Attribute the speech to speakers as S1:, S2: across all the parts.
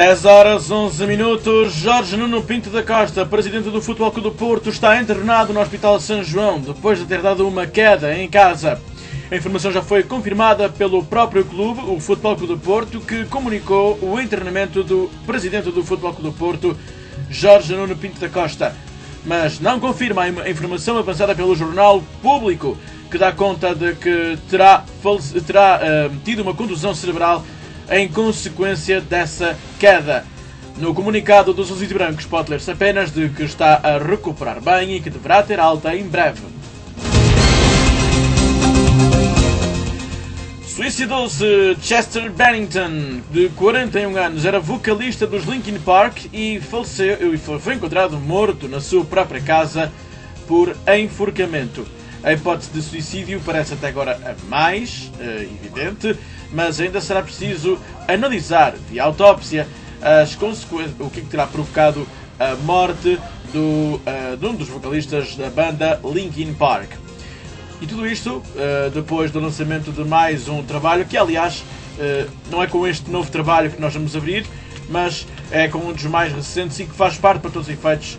S1: 10 horas 11 minutos. Jorge Nuno Pinto da Costa, presidente do Futebol Clube do Porto, está internado no Hospital São João depois de ter dado uma queda em casa. A informação já foi confirmada pelo próprio clube, o Futebol Clube do Porto, que comunicou o internamento do presidente do Futebol Clube do Porto, Jorge Nuno Pinto da Costa. Mas não confirma a informação avançada pelo Jornal Público, que dá conta de que terá tido uma contusão cerebral em consequência dessa queda. No comunicado dos Azul e Brancos pode ler-se apenas de que está a recuperar bem e que deverá ter alta em breve. Suicidou-se Chester Bennington, de 41 anos, era vocalista dos Linkin Park e faleceu e foi encontrado morto na sua própria casa por enforcamento. A hipótese de suicídio parece até agora a mais evidente, mas ainda será preciso analisar via autópsia as consequências, o que terá provocado a morte de um dos vocalistas da banda Linkin Park. E tudo isto depois do lançamento de mais um trabalho, que aliás não é com este novo trabalho que nós vamos abrir, mas é com um dos mais recentes e que faz parte para todos os efeitos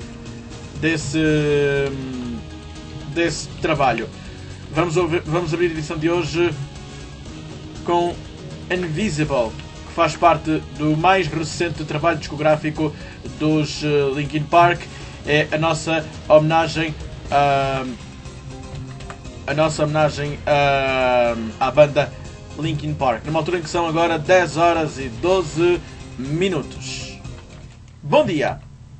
S1: desse trabalho. Vamos abrir a edição de hoje com Invisible, que faz parte do mais recente trabalho discográfico dos Linkin Park. É a nossa homenagem à banda Linkin Park, numa altura em que são agora 10 horas e 12 minutos. Bom dia!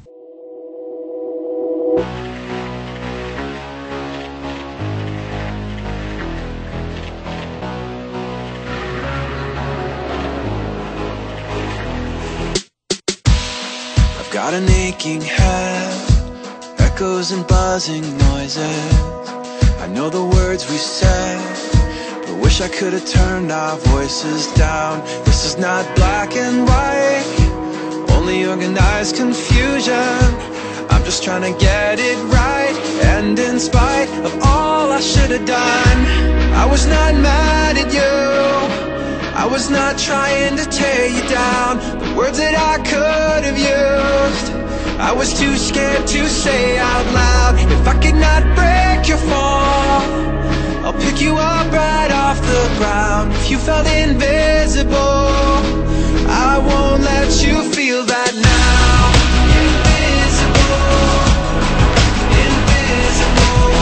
S2: Got an aching head, echoes and buzzing noises. I know the words we said, but wish I could have turned our voices down. This is not black and white, only organized confusion. I'm just trying to get it right, and in spite of all I should have done, I was not mad at you, I was not trying to tear you down. The words that I could have used, I was too scared to say out loud. If I could not break your fall, I'll pick you up right off the ground. If you felt invisible, I won't let you feel that now. Invisible, invisible,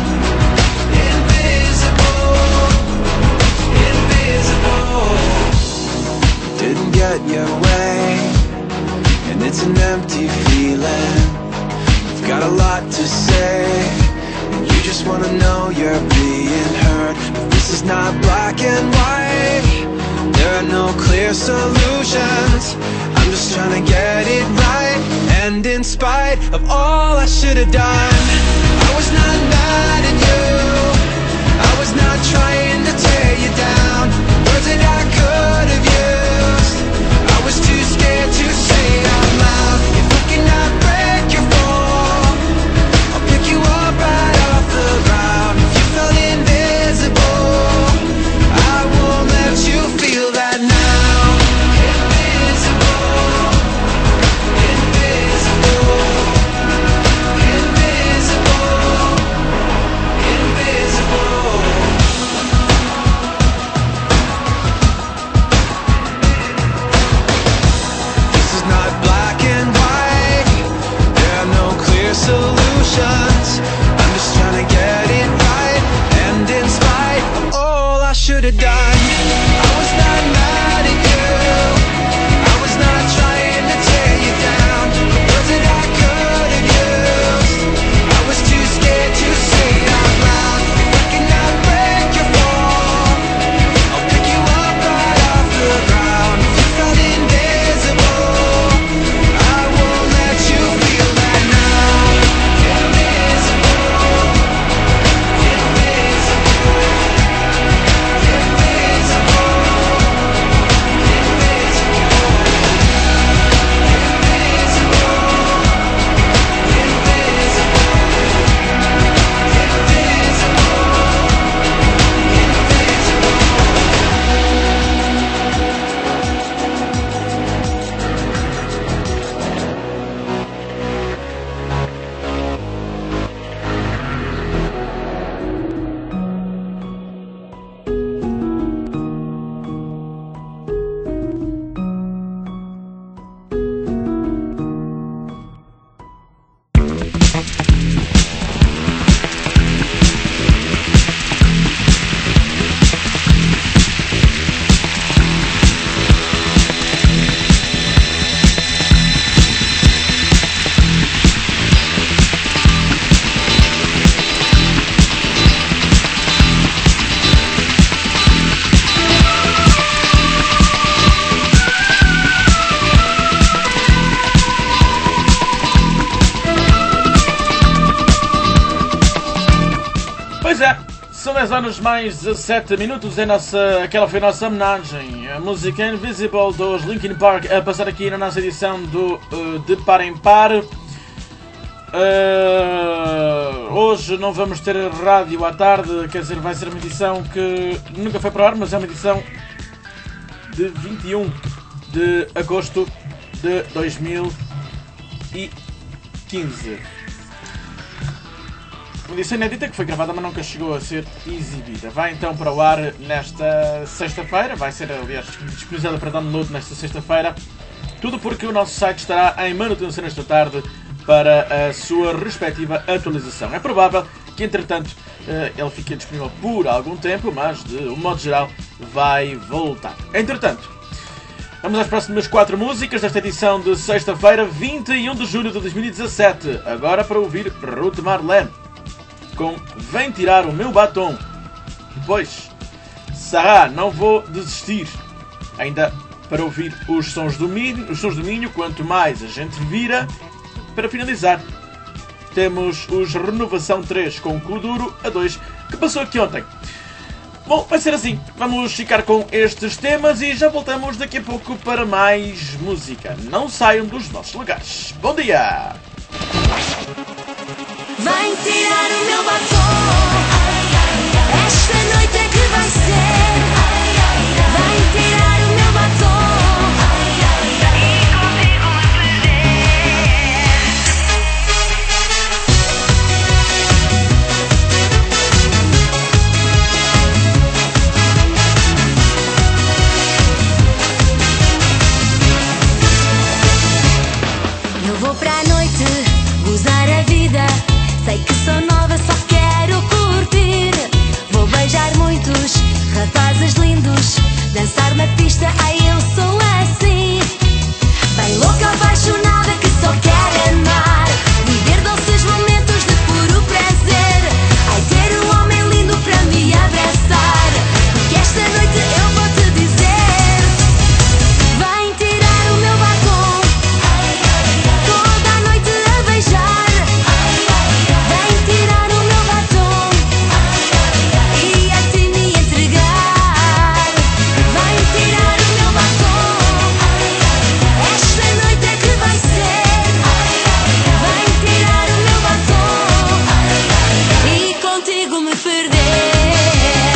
S2: invisible, invisible. Didn't get your way, and it's an empty feeling. You've got a lot to say, and you just wanna know you're being heard. But this is not black and white, there are no clear solutions. I'm just trying to get it right, and in spite of all I should have done, I was not mad at you, I was not trying to tear you down. Words that I could have used, I was too scared to say out loud. If I cannot break your fall, I'll pick you up right off the ground. If you felt invisible, I won't let you feel that now. Invisible, invisible, invisible, invisible.
S1: 10 horas mais 17 minutos aquela foi a nossa homenagem. A música Invisible dos Linkin Park a passar aqui na nossa edição do De Par em Par. Hoje não vamos ter rádio à tarde, quer dizer, vai ser uma edição que nunca foi para o ar, mas é uma edição de 21 de agosto de 2015. Uma edição inédita que foi gravada, mas nunca chegou a ser exibida. Vai então para o ar nesta sexta-feira, vai ser, aliás, disponibilizada para download nesta sexta-feira. Tudo porque o nosso site estará em manutenção esta tarde para a sua respectiva atualização. É provável que, entretanto, ele fique disponível por algum tempo, mas, de um modo geral, vai voltar. Entretanto, vamos às próximas 4 músicas desta edição de sexta-feira, 21 de julho de 2017. Agora para ouvir Ruth Marlene com Vem Tirar o Meu Batom. Depois, Sarah, Não Vou Desistir. Ainda para ouvir os sons do Minho, Quanto Mais a Gente Vira. Para finalizar, temos os Renovação 3 com Kuduro a 2, que passou aqui ontem. Bom, vai ser assim. Vamos ficar com estes temas e já voltamos daqui a pouco para mais música. Não saiam dos nossos lugares. Bom dia!
S3: Vem tirar o meu batom. Esta noite é que vai ser. Vem tirar o meu batom. E contigo me perder. Eu vou para a noite gozar a vida. Sei que sou nova, só quero curtir. Vou beijar muitos rapazes lindos, dançar na pista, ai eu sou assim. Bem louca, apaixonada, que só quero amar. Viver doces momentos de puro prazer. Ai, ter um homem lindo para me abraçar. Porque esta noite eu vou te dizer: vem tirar o meu batom. Toda a noite a beijar. Vem tirar o meu batom e a ti me entregar. Vem tirar o meu batom. Esta noite é que vai ser. Vem tirar o meu batom e contigo me perder.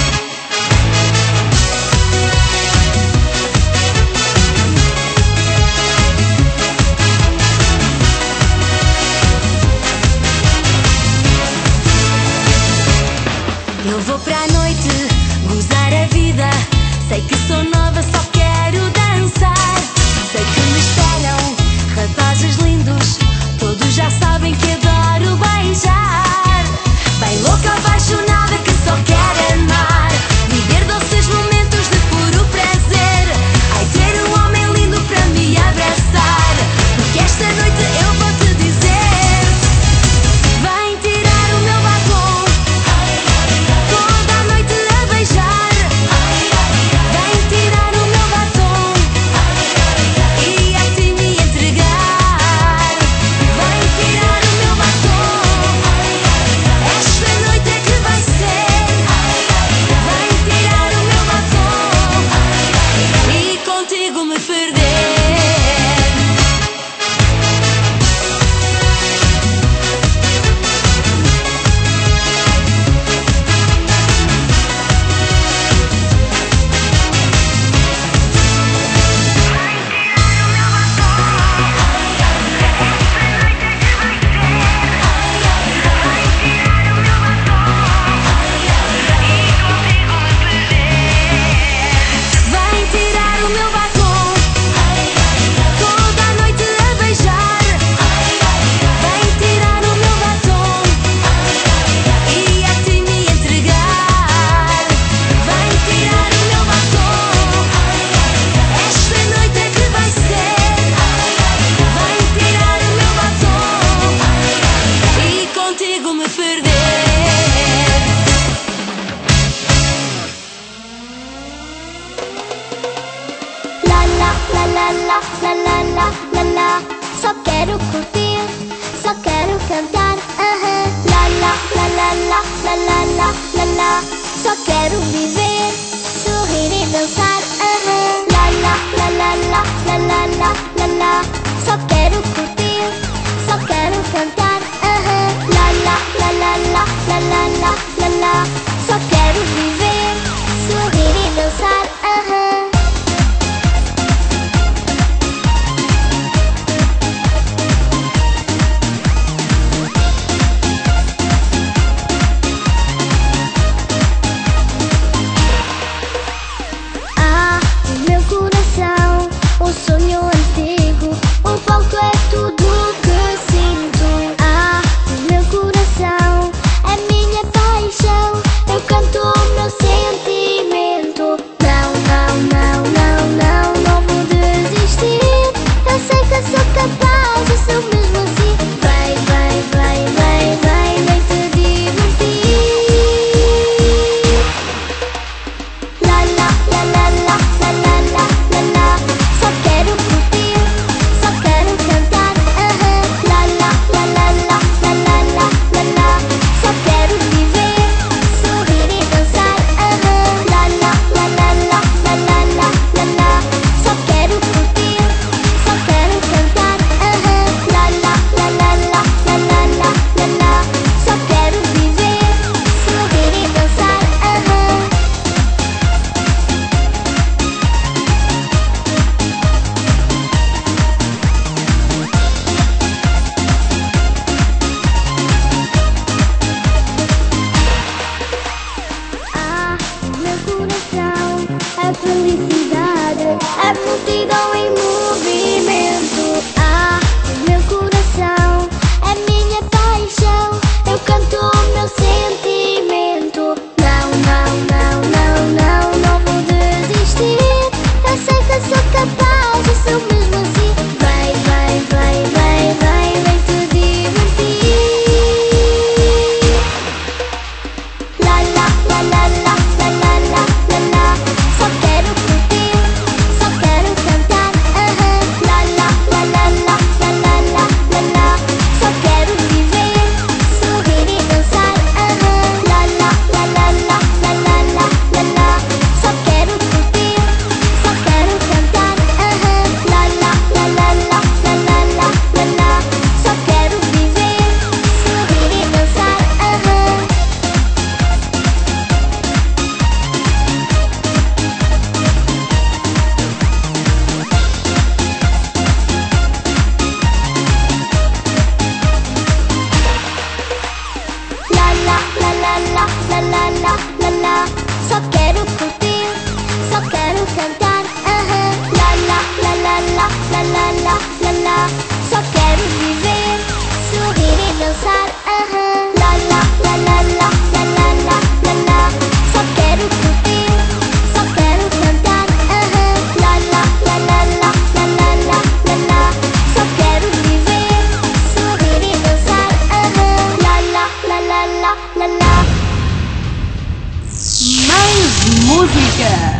S3: Eu vou para a noite gozar a vida. Sei que sou nova, só quero dançar. Sei que me esperam rapazes lindos, todos já sabem que adoro beijar. Bem louca, apaixonada, que só quero amar. Viver doces momentos de puro prazer. Ai, ter um homem lindo para me abraçar. Porque esta noite eu vou te dizer: vem tirar o meu batom. Toda a noite a beijar. Vem tirar o meu batom e a ti me entregar. Vem tirar o meu batom. Esta noite é que vai ser. Vem tirar o meu batom e contigo me perder. Vem tirar o meu batom. Toda a noite a beijar. Vem tirar o meu batom e a ti me entregar. Vem tirar o meu batom. Esta noite é que vai ser. Vem tirar o meu batom e contigo me perder.
S4: La la la la la la la la la la. Só quero curtir, só quero cantar. La la lá. Só quero viver, sorrir e dançar. Lá. Só quero curtir, só quero cantar. Lá. Só quero viver, sorrir e dançar. No meu coração, um sonho antigo, o palco é tudo que sinto. No meu coração, a minha paixão, eu canto o meu sentimento. Não vou desistir. Eu sei que sou capaz, eu sou mesmo assim. Vai te divertir. Lá. Só quero curtir, só quero cantar. Lá. Só quero viver, sorrir e dançar. Lá. Só quero curtir, só quero cantar. Lá. Só quero viver, sorrir e dançar. No meu coração, a felicidade, a multidão em movimento. No meu coração, a minha paixão, eu canto o meu sentimento. Não vou desistir. Eu sei que sou capaz, eu sou mesmo assim. Vai te divertir. Lá. Só quero curtir, só quero cantar. Lá. Só quero viver, sorrir e dançar. Lá. Só quero curtir, só quero cantar. Lá. Só quero viver, sorrir e dançar. Lá. Só quero curtir, só quero cantar. Lá. Só quero viver, sorrir e dançar. Lá. Só quero curtir, só quero cantar. Lá. Só quero viver, sorrir e dançar. Lá.
S5: Mais música!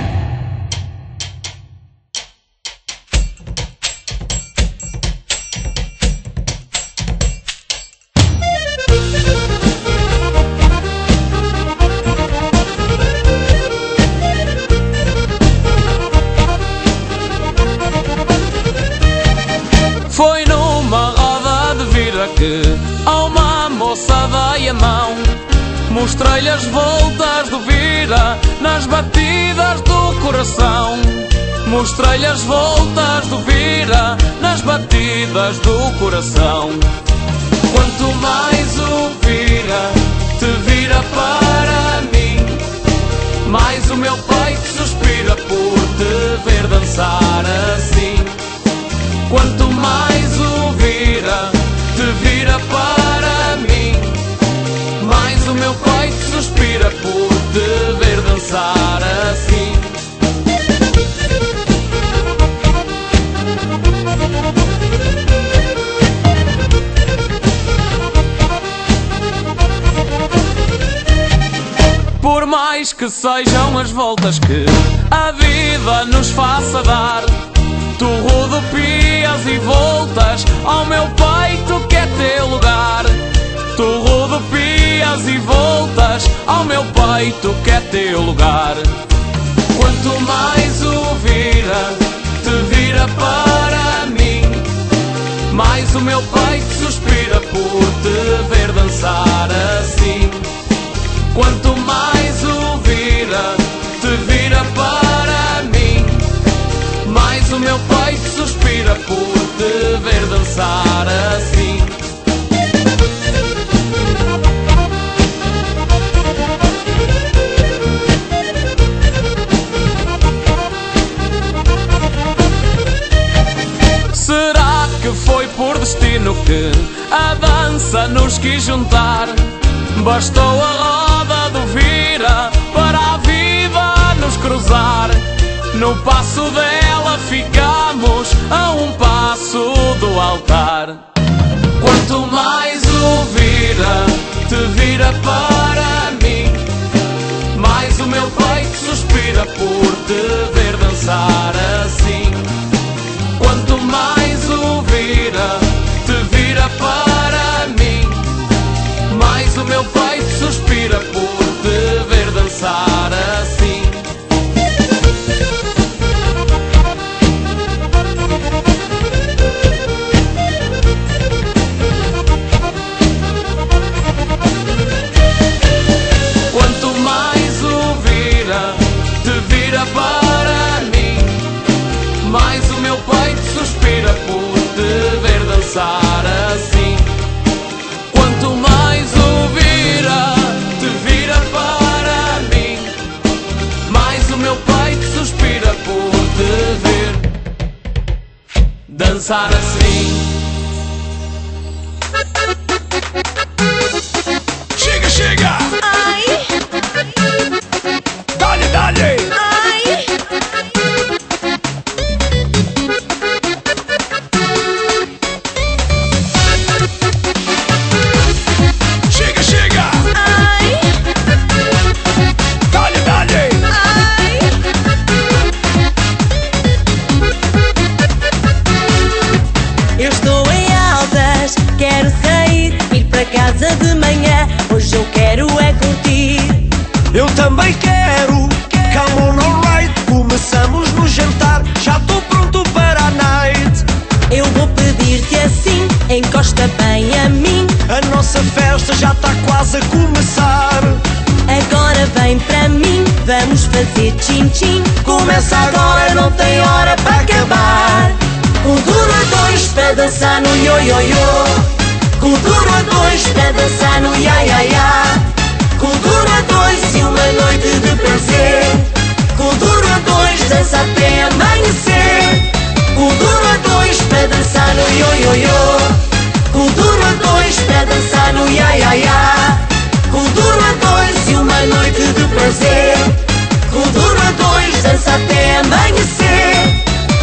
S6: Foi numa roda de vida que a uma moça dei a mão. Mostrei-lhe as voltas do vira nas batidas do coração. Mostrei-lhe as voltas do vira nas batidas do coração. Quanto mais o vira te vira para mim, mais o meu peito suspira por te ver dançar assim. Quanto mais o vira te vira para mim, mais o meu peito suspira por te ver dançar assim. Por mais que sejam as voltas que a vida nos faça dar, tu rodopias e voltas ao meu peito que é teu lugar. Tu rodopias dias e voltas ao meu peito que é teu lugar. Quanto mais o vira, te vira para mim, mais o meu peito suspira por te ver dançar assim. Quanto mais o vira, te vira para mim, mais o meu peito suspira por te ver dançar assim. Será que foi por destino que a dança nos quis juntar? Bastou a roda do vira para a vida nos cruzar. No passo dela ficamos a um passo do altar. Quanto mais o vira, te vira para mim, mais o meu peito suspira por te ver dançar assim. Quanto mais o vira, te vira para mim, mais o meu peito suspira por te ver dançar assim. Quanto mais o vira, te vira para mim, mais o meu peito suspira por te ver dançar assim. Quanto mais o vira, te vira para mim, mais o meu peito suspira por te ver dançar assim.
S2: Chega, chega!
S3: Ai,
S2: Dale, dale!
S3: ai,
S2: Chega, chega!
S3: ai,
S2: Dale, dale!
S3: ai. Eu estou em altas, quero sair, ir para casa de manhã. Hoje eu quero é curtir.
S7: Eu também quero, come on alright. Começamos no jantar, já estou pronto para a night.
S3: Eu vou pedir-te assim, encosta bem a mim.
S7: A nossa festa já está quase a começar.
S3: Agora vem para mim, vamos fazer tchim-tchim. Começa agora, não tem hora para acabar. Cultura 2 para dançar no yo-yo-yo. Cultura 2 para dançar no ya-ya-ya. Cultura 2 e uma noite de prazer. Cultura 2 dança até amanhecer. Cultura 2 para dançar no yo-yo-yo. Cultura 2 para dançar no ya-ya-ya. Cultura 2 e uma noite de prazer. Cultura 2 dança até amanhecer.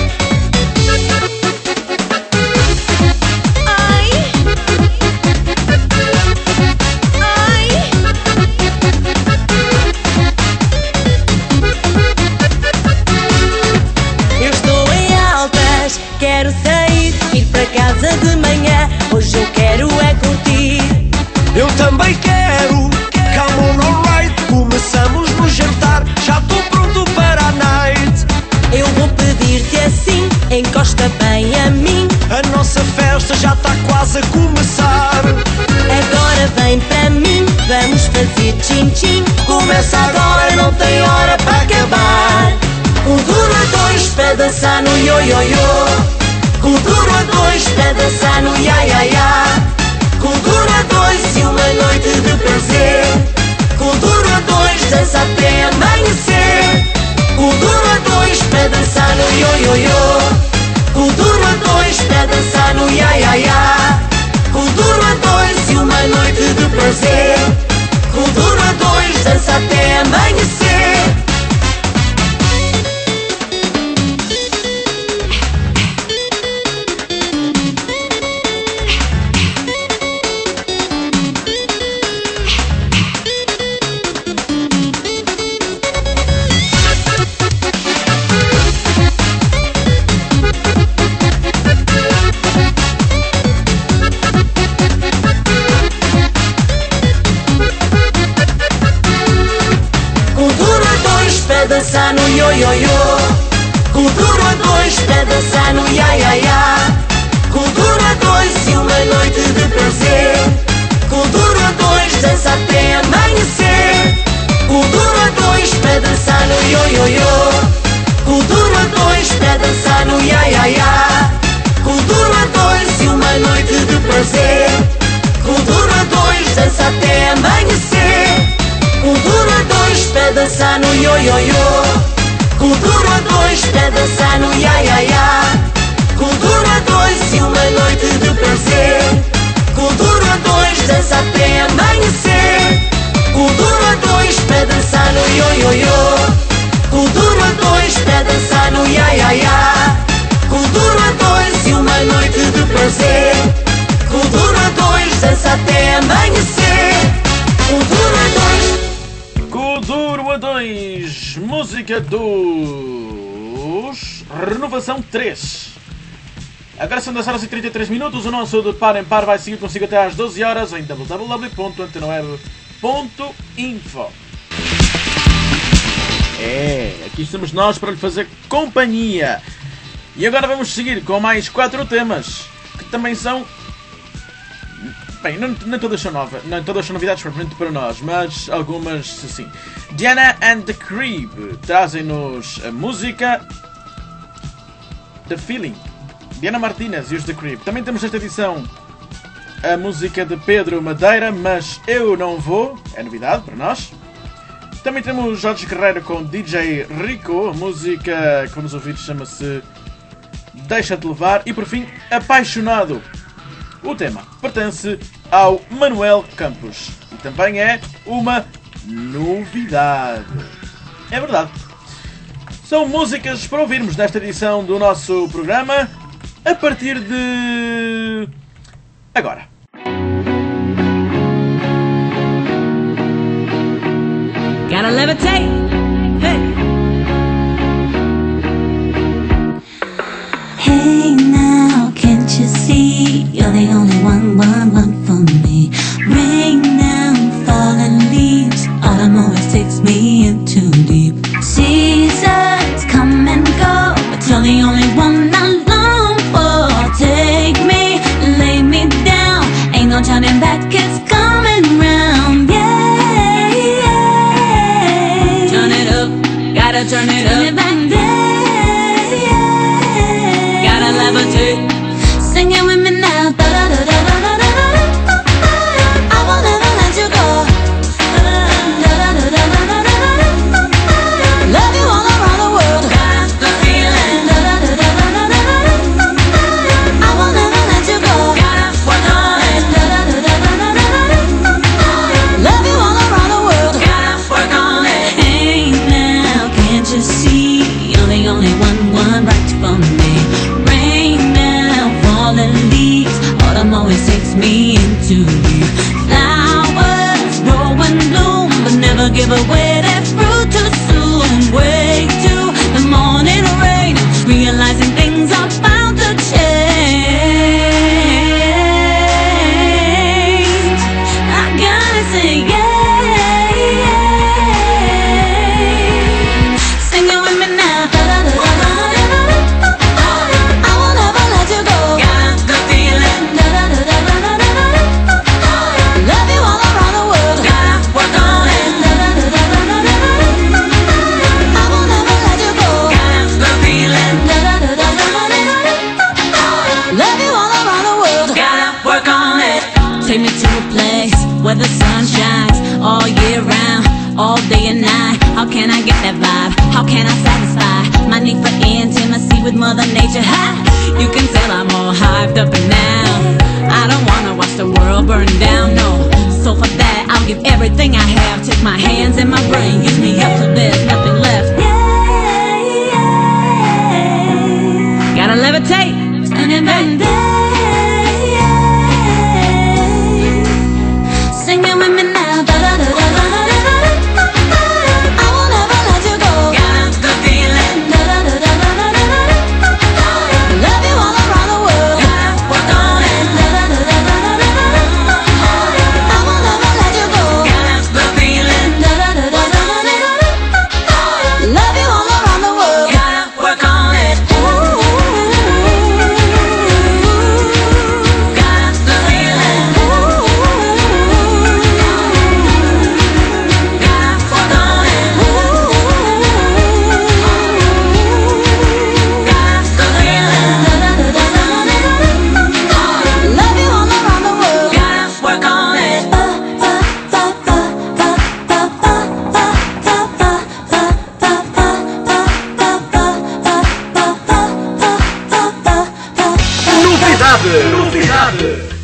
S3: Ai, ai. Eu estou em altas, quero sair, ir para casa de manhã. Hoje eu quero é curtir.
S7: Eu também quero, come on alright. Começamos no jantar, já estou pronto para a night.
S3: Eu vou pedir-te assim, encosta bem a mim.
S7: A nossa festa já está quase a começar.
S3: Agora vem para mim, vamos fazer tchim-tchim. Começa agora, não tem hora para acabar. Cultura 2 para dançar no yo-yo-yo. Cultura 2 para dançar no ya-ya-ya. Cultura 2 e uma noite de prazer. Cultura 2 dança até amanhecer. Cultura 2 para dançar no yo-yo-yo. Cultura 2 para dançar no ya-ya-ya. Cultura 2 e uma noite de prazer. Cultura 2 dança até amanhecer.
S7: dançar no ia ia ia. Cultura 2 e uma noite de prazer. Cultura 2 dança até amanhecer. Cultura 2 para dançar no yo yo yo. Cultura 2 para dançar no ia ia ia. Cultura 2 e uma noite de prazer. Cultura 2 dança até amanhecer. Cultura 2 para dançar no yo yo yo. Cultura 2 para dançar no ia ia ia. Cultura 2 e uma noite de prazer. Cultura 2 dança até amanhecer. Cultura 2 para dançar no yo yo yo. Cultura 2 para dançar no ia ia ia. Cultura 2 e uma noite de prazer. Cultura 2 dança até amanhecer.
S1: Cultura 2, música dos Renovação 3. Agora são 10 horas e 33 minutos. O nosso de Par em Par vai seguir consigo até às 12 horas em www.antenoeb.info. Aqui estamos nós para lhe fazer companhia. E agora vamos seguir com mais 4 temas que também são... Bem, nem todas são novidades propriamente para nós, mas algumas sim. Diana and the Creep trazem-nos a música The Feeling. Diana Martínez e os The Creep. Também temos nesta edição a música de Pedro Madeira, Mas Eu Não Vou. É novidade para nós. Também temos Jorge Guerreiro com DJ Rico. A música que vamos ouvir chama-se Deixa-te Levar. E por fim, Apaixonado. O tema pertence ao Manuel Campos e também é uma novidade. É verdade. São músicas para ouvirmos nesta edição do nosso programa a partir de... agora.
S8: Gotta levitate. Hey. Hey now, can't you see you're the only one for me? Rain now, falling leaves, autumn always takes me in too deep. Seasons come and go, but you're the only one I long for. Take me, lay me down, ain't no turning back, it's coming round. Yeah, yeah. Turn it up, gotta turn it up. Singing with me now. I will never let you go. Love you all around the world. Got the feeling. I will never let you go. Gotta work on it. Love you all around the world. Gotta work on it. Hey now, can't you see you're the only one right for me? Leaves, autumn always takes me into you. Flowers grow and bloom, but never give away their fruit too soon. Wait till the morning rain, realizing things are bound to change. I gotta say yeah. Sing it with me now. Where the sun shines all year round, all day and night. How can I get that vibe? How can I satisfy my need for intimacy with Mother Nature? Ha! You can tell I'm all hyped up and now. I don't wanna watch the world burn down, no. So for that, I'll give everything I have. Take my hands and my brain, use me up till there's nothing left. Yeah. Gotta levitate, standing back. Singing with me now. I will never let you go. Got the feeling. Love you all around the world. Gotta work on it. I will never let you go. Got the feeling. Love you all around the world. Gotta work on it.
S1: Velocidade! Velocidade!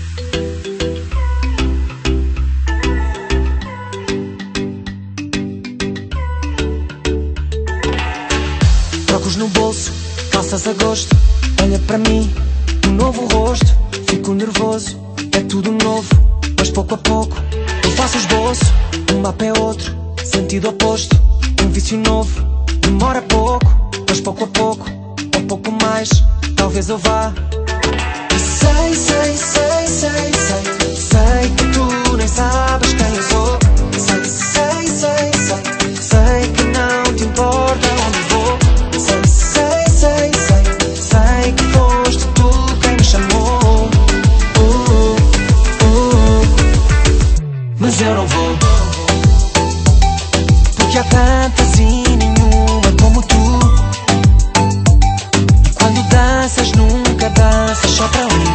S7: Trocos no bolso, calças a gosto. Olha para mim, um novo rosto. Fico nervoso, é tudo novo. Mas pouco a pouco, eu faço esboço. Um mapa é outro, sentido oposto. Um vício novo, demora pouco. Mas pouco a pouco, ou pouco mais, talvez eu vá. E sei, sei, sei, sei, sei. Sei que tu nem sabes quem eu sou. Sei, sei, sei, sei. Sei que não te importa onde vou. Sei, sei, sei, sei. Sei que foste tu quem me chamou. Mas eu não vou. Porque há tantas e nenhuma como tu. E quando danças nunca danças só para mim.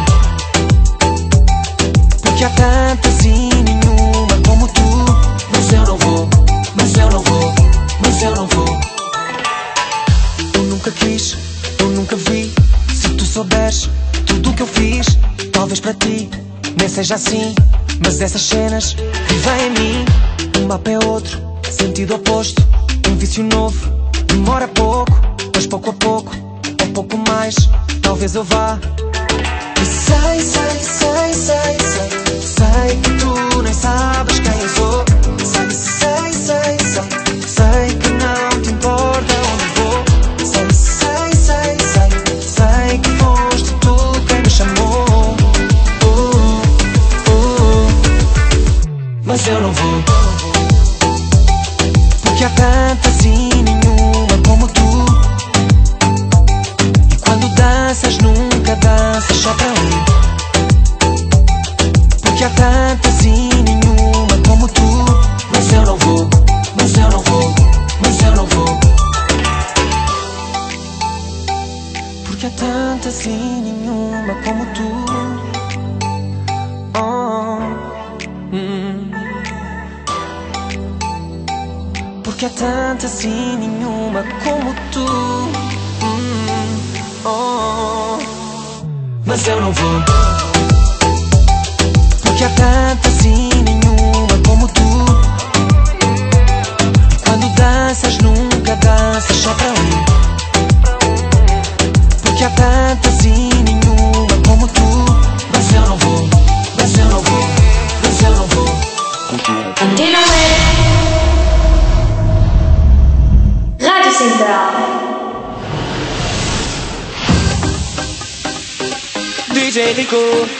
S7: Porque há tantas e nenhuma como tu. Mas eu não vou, mas eu não vou, mas eu não vou. Eu nunca quis, eu nunca vi. Se tu souberes tudo o que eu fiz, talvez para ti nem seja assim. Mas essas cenas vivem em mim. Um mapa é outro, sentido oposto. Um vício novo, demora pouco. Mas pouco a pouco, ou pouco mais, talvez eu vá. E sei, sei, sei, sei, sei. Sei que tu nem sabes quem eu sou. Sei, sei, sei, sei. Sei que não te importa onde vou. Sei, sei, sei, sei. Sei que foste tu quem me chamou. Mas eu não vou. Porque há tantas e nenhuma como tu. E quando danças nunca danças só para mim. Porque há tantas e nenhuma como tu. Mas eu não vou, mas eu não vou, mas eu não vou. Porque há tantas e nenhuma como tu. Porque há tantas e nenhuma como tu. Mas eu não vou. Porque há tantas e nenhuma como tu. Quando danças nunca danças só para mim. Porque há tantas e nenhuma como tu. Mas eu não vou, mas eu não vou, mas eu não vou.
S3: Antena Rádio Central.
S7: DJ Rico,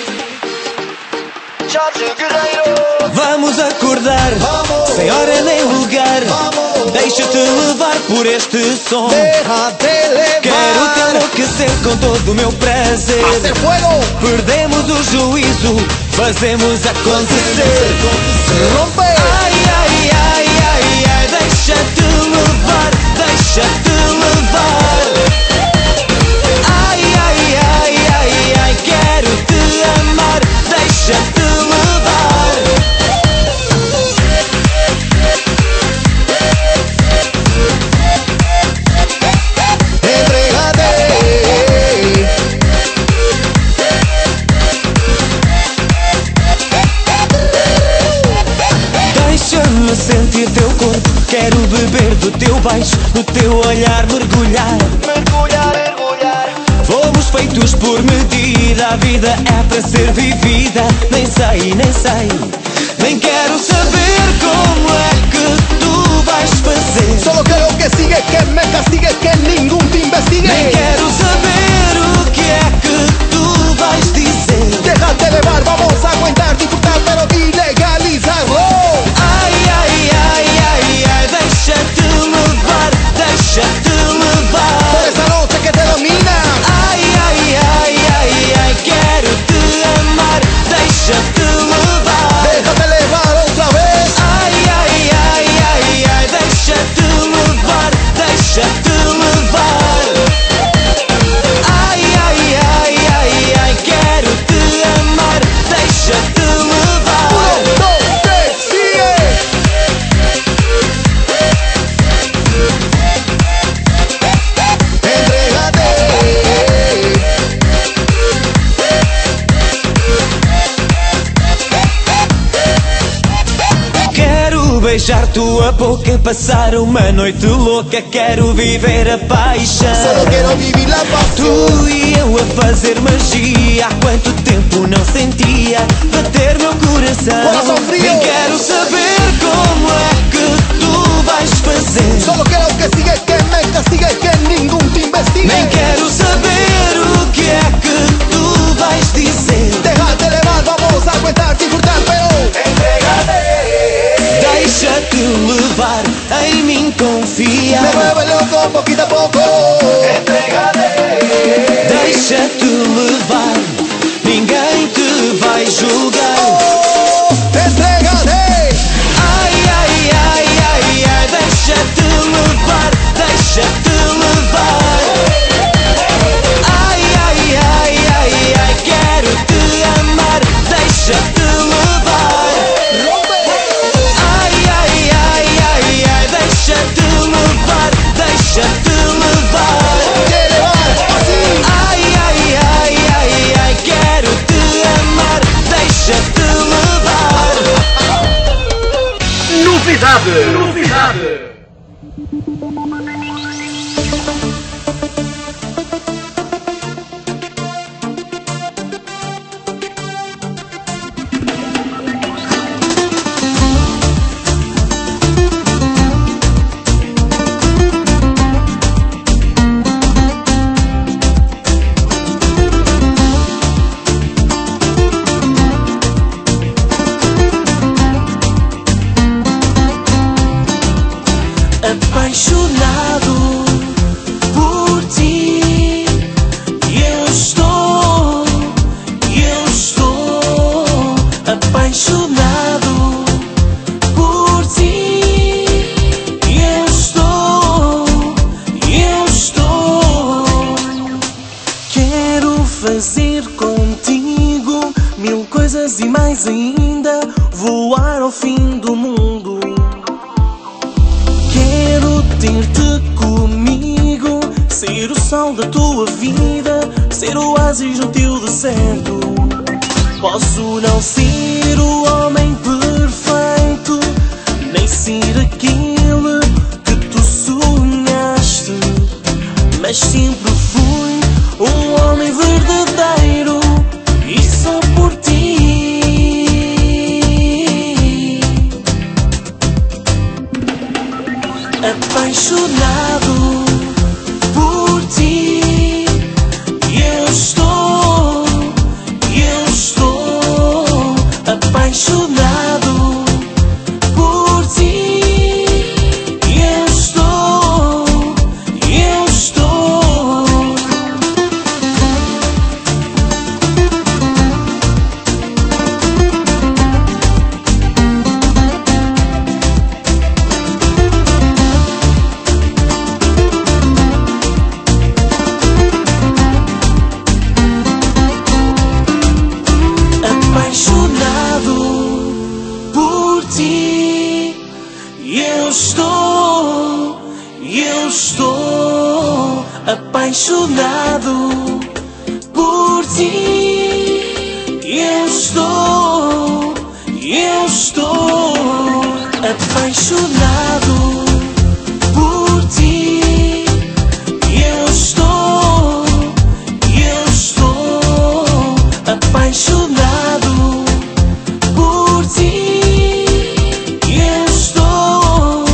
S7: Jorge Guerreiro. Vamos acordar, vamos, sem hora nem lugar. Deixa-te levar por este som. Deixa-te levar. Quero te enlouquecer com todo o meu prazer. Hacer fuego. Perdemos o juízo, fazemos acontecer. Rompe. Ai, ai, ai, ai, ai. Deixa-te levar, deixa-te levar. Ai, ai, ai, ai, ai. Quero te amar, deixa-te levar. Deixa-me sentir teu corpo. Quero beber do teu beijo, no teu olhar mergulhar. Mergulhar, mergulhar. Fomos feitos por medida. A vida é para ser vivida. Nem sei, nem sei. Nem quero saber como é que tu vais fazer. Solo quero que siga, que me castigue, que ninguém te investigue. Nem quero saber o que é que tu vais dizer. Déjate levar, vamos a aguentar, disfrutar, pero ilegalizar. Oh! Ai, ai, ai, ai, ai. Deixa-te levar, deixa-te levar. Por essa noche que te domina. Ai, ai, ai, ai, ai. Quero te amar, deixa-te levar. Déjate levar outra vez. Ai, ai, ai, ai, ai. Deixa-te levar, deixa-te levar. beijar tua boca e passar uma noite louca. Quero viver a paixão.
S9: Solo quiero vivir la pasión.
S7: Tu e eu a fazer magia. Há quanto tempo não sentia bater meu coração.
S9: Coração frio.
S7: Nem quero saber como é que tu vais fazer.
S9: Solo quiero que sigas, que me castigues, que ningún te investigue.
S7: Nem quero saber o que é que tu vais dizer.
S9: Déjate levar, vamos a aguentar, disfrutar, pero
S7: deixa-te levar, em mim confia.
S9: me mueve loco poquito a poco.
S7: Deixa-te levar, ninguém te vai julgar.
S9: Oh, entrégate.
S7: Ai, ai, ai, ai, ai, deixa-te levar, deixa-te levar. Ai, ai, ai, ai, ai, quero te amar, deixa-te levar. Ai, ai, ai, ai, ai, deixa-te levar, deixa-te levar. Ai, ai, ai, ai, ai, quero te amar, deixa-te levar.
S1: Novidade!
S7: Apaixonado por ti, eu estou apaixonado por ti, eu estou. Quero fazer contigo mil coisas e mais ainda, voar ao fim do mundo. Quero ter-te comigo, ser o sol da tua vida, ser o oásis no teu deserto. Posso não ser o homem perfeito, nem ser aquele que tu sonhaste, mas sempre fui um homem verdadeiro e só por ti. Apaixonado por ti, eu estou apaixonado por ti, eu estou. Apaixonado por ti, eu estou apaixonado por ti, eu estou apaixonado por ti, eu estou.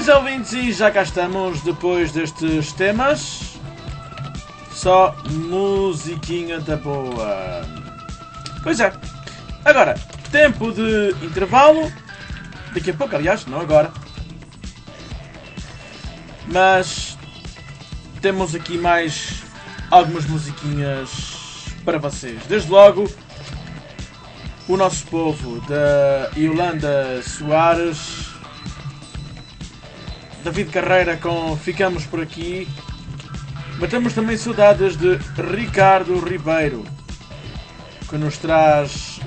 S1: Pois é, ouvintes, e já cá estamos depois destes temas. Só musiquinha da boa. Pois é. Agora, tempo de intervalo. Daqui a pouco, aliás, não agora. Mas temos aqui mais algumas musiquinhas para vocês. Desde logo, o nosso povo da Yolanda Soares, David Carreira com Ficamos Por Aqui. Matamos também saudades de Ricardo Ribeiro, que nos traz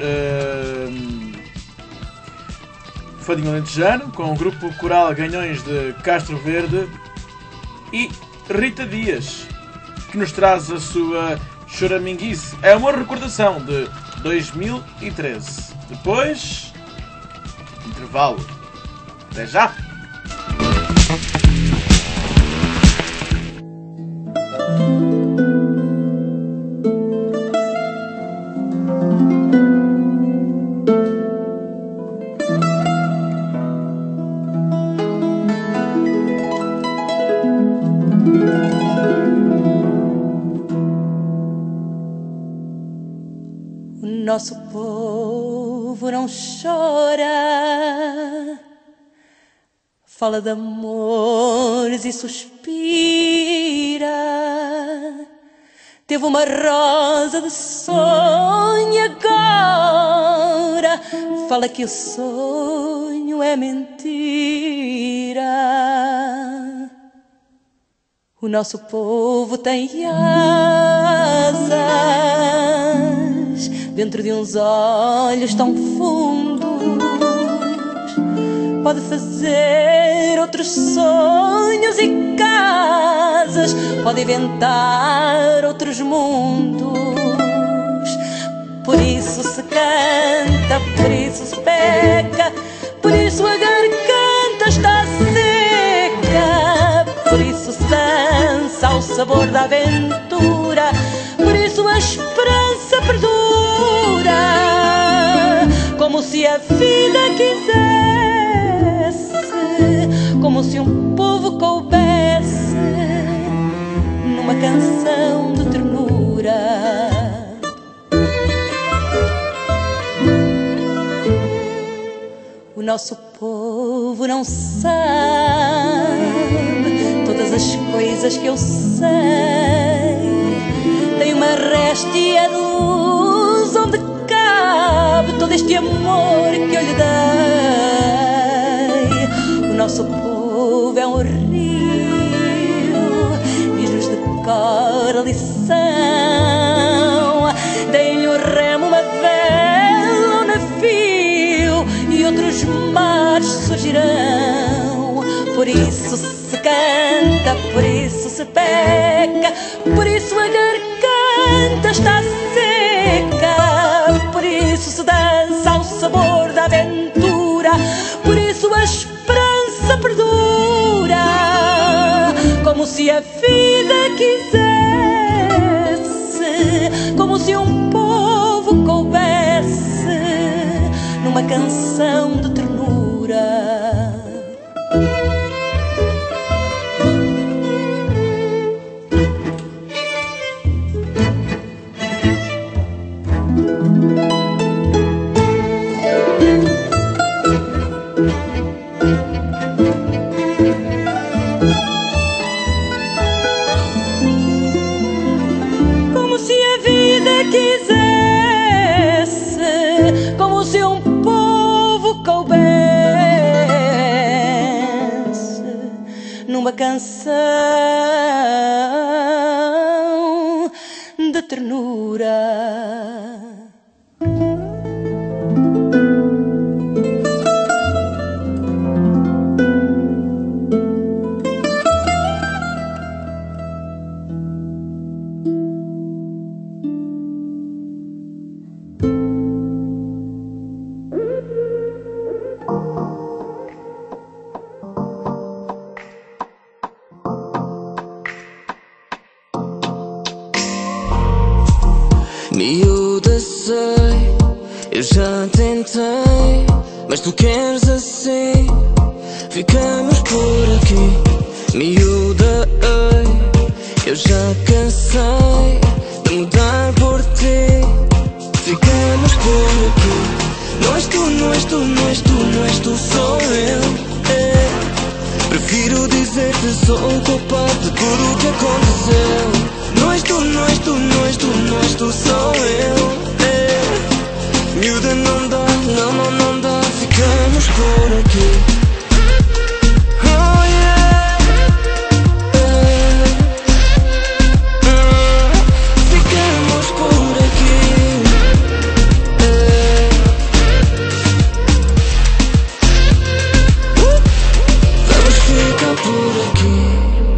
S1: Fadinho Alentejano, com o grupo coral Ganhões de Castro Verde. E Rita Dias, que nos traz a sua Choraminguice. É uma recordação de 2013. Depois, intervalo. Até já!
S10: Nosso povo não chora, fala de amores e suspira. Teve uma rosa de sonho agora, fala que o sonho é mentira. O nosso povo tem asas dentro de uns olhos tão fundos, pode fazer outros sonhos e casas, pode inventar outros mundos. Por isso se canta, por isso se peca, por isso a garganta está seca, por isso se dança ao sabor da aventura, por isso a esperança perdura. Como se a vida quisesse, como se um povo coubesse numa canção de ternura. O nosso povo não sabe todas as coisas que eu sei. Tem uma réstia de luz onde cabe todo este amor que eu lhe dei. O nosso povo é um rio, diz-nos de cor a lição. Deem-lhe o remo, uma vela, um navio, e outros mares surgirão. Por isso se canta, por isso se peca, por isso a garganta está seca, por isso se dança ao sabor da aventura, por isso a esperança perdura. Como se a vida quisesse, como se um povo coubesse numa canção de ternura. Como se a vida quisesse, como se um povo coubesse numa canção de ternura.
S11: Miúda, sei, eu já tentei, mas tu queres assim, ficamos por aqui. aqui, miúda, eu já cansei de mudar por ti. Ficamos por aqui. Não és tu, não és tu, não és tu, não és tu, sou eu. Prefiro dizer-te sou o culpado de tudo o que aconteceu. Não és tu, não és tu, não és tu, não és tu, sou eu. Miúda, não dá, não, não, não dá. Ficamos por aqui. Oh yeah. Ficamos por aqui. Vamos ficar por aqui.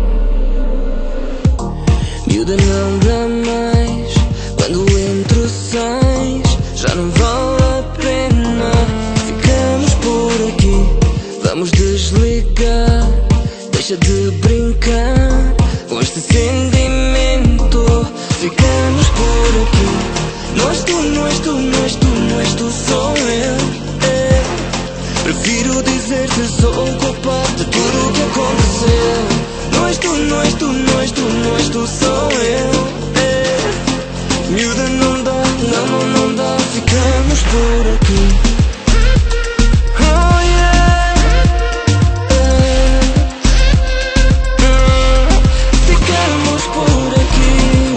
S11: Miúda, não dá mais. Quando entro sais, já não vale a pena. Ficamos por aqui. Vamos desligar. Deixa de brincar com este sentimento. Ficamos por aqui. Não és tu, não és tu, não és tu, não és tu, sou eu. Prefiro dizer-te sou o culpado de tudo o que aconteceu. Não és tu, não és tu, não és tu, não és tu, sou eu. Miúda, não dá, não, não, não dá. Ficamos por aqui. Oh yeah. Ficamos por aqui.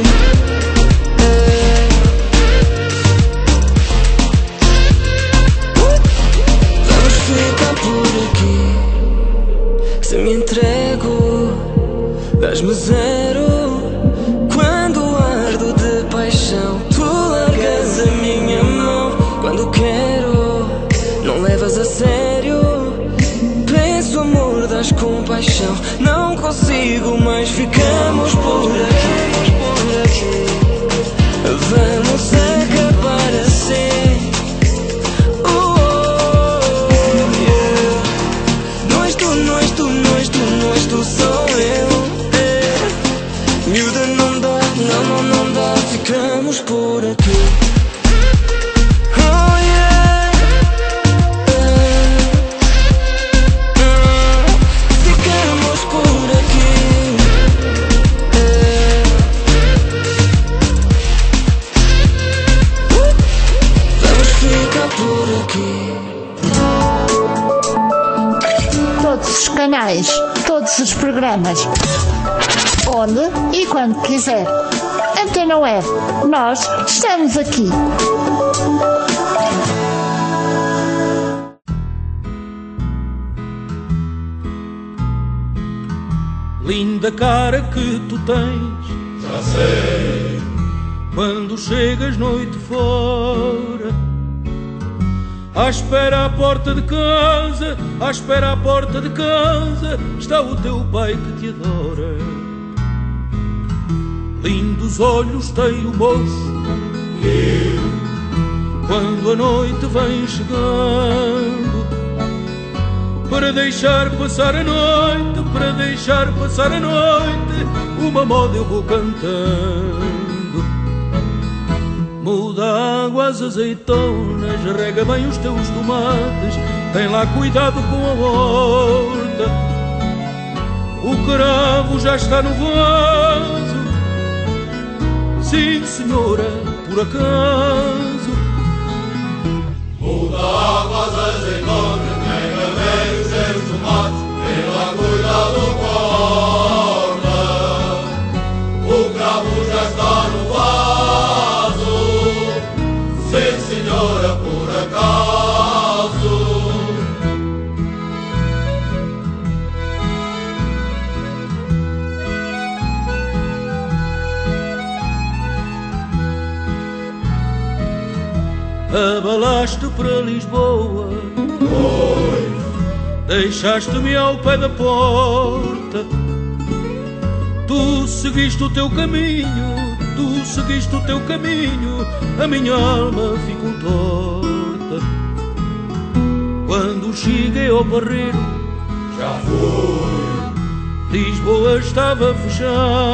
S11: Vamos ficar por aqui. Se me entrego, dás-me zero. Quando ardo de paixão, tu largas a minha mão. Quando quero, não levas a sério. Penso amor, das compaixão. Não consigo mais, ficamos por aqui. Vamos acabar assim. Yeah. Não és tu, não és tu, não és tu, não és tu, sou eu. Miúda, não dá, não, não, não dá. Ficamos por aqui. Oh yeah. Ficamos por aqui. Vamos ficar por aqui.
S12: Todos os canais, todos os programas, onde e quando quiser. Antena Web, nós estamos aqui.
S13: Linda cara que tu tens,
S14: já sei.
S13: Quando chegas noite fora, à espera à porta de casa, à espera à porta de casa, está o teu pai que te adora. Lindos olhos tem o moço, quando a noite vem chegando, para deixar passar a noite, para deixar passar a noite, uma moda eu vou cantando. Muda a água às azeitonas, rega bem os teus tomates, tem lá cuidado com a horta. O cravo já está no vaso, sim senhora, por acaso.
S14: Muda a água às azeitonas, rega bem os teus tomates, tem lá cuidado com a horta. O cravo já está no vaso, sim senhora, por acaso.
S13: Abalaste para Lisboa, deixaste-me ao pé da porta. Tu seguiste o teu caminho, tu seguiste o teu caminho, a minha alma ficou torta. Quando cheguei ao Barreiro,
S14: já fui.
S13: Lisboa estava fechada.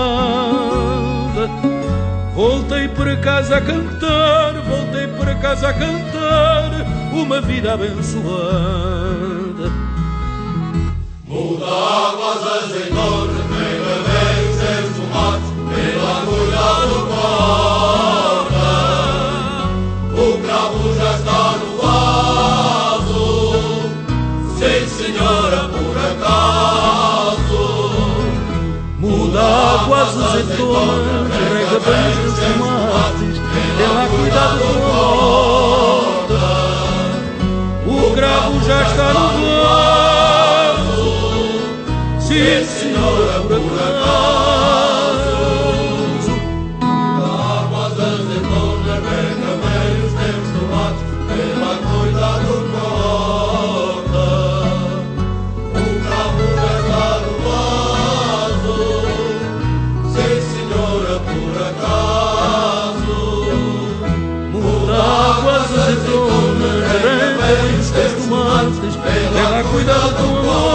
S13: Voltei para casa a cantar, voltei para casa a cantar, uma vida abençoada.
S14: Muda águas azeitonas, pega bem os teus tomates, vê lá cuidar do corta. O cravo já está no vaso, sim senhora, por acaso.
S13: Muda água às azeitonas, rega bem os teus tomates, vê lá cuidar do corta. O cravo já está no vaso, sim senhora, por acaso.
S14: Muda água às azeitonas, rega bem os teus tomates, vê lá cuidar do corta. O cravo já está no vaso, sim senhora, por acaso.
S13: Muda água às azeitonas, rega bem os teus tomates, vê lá cuidar do corta.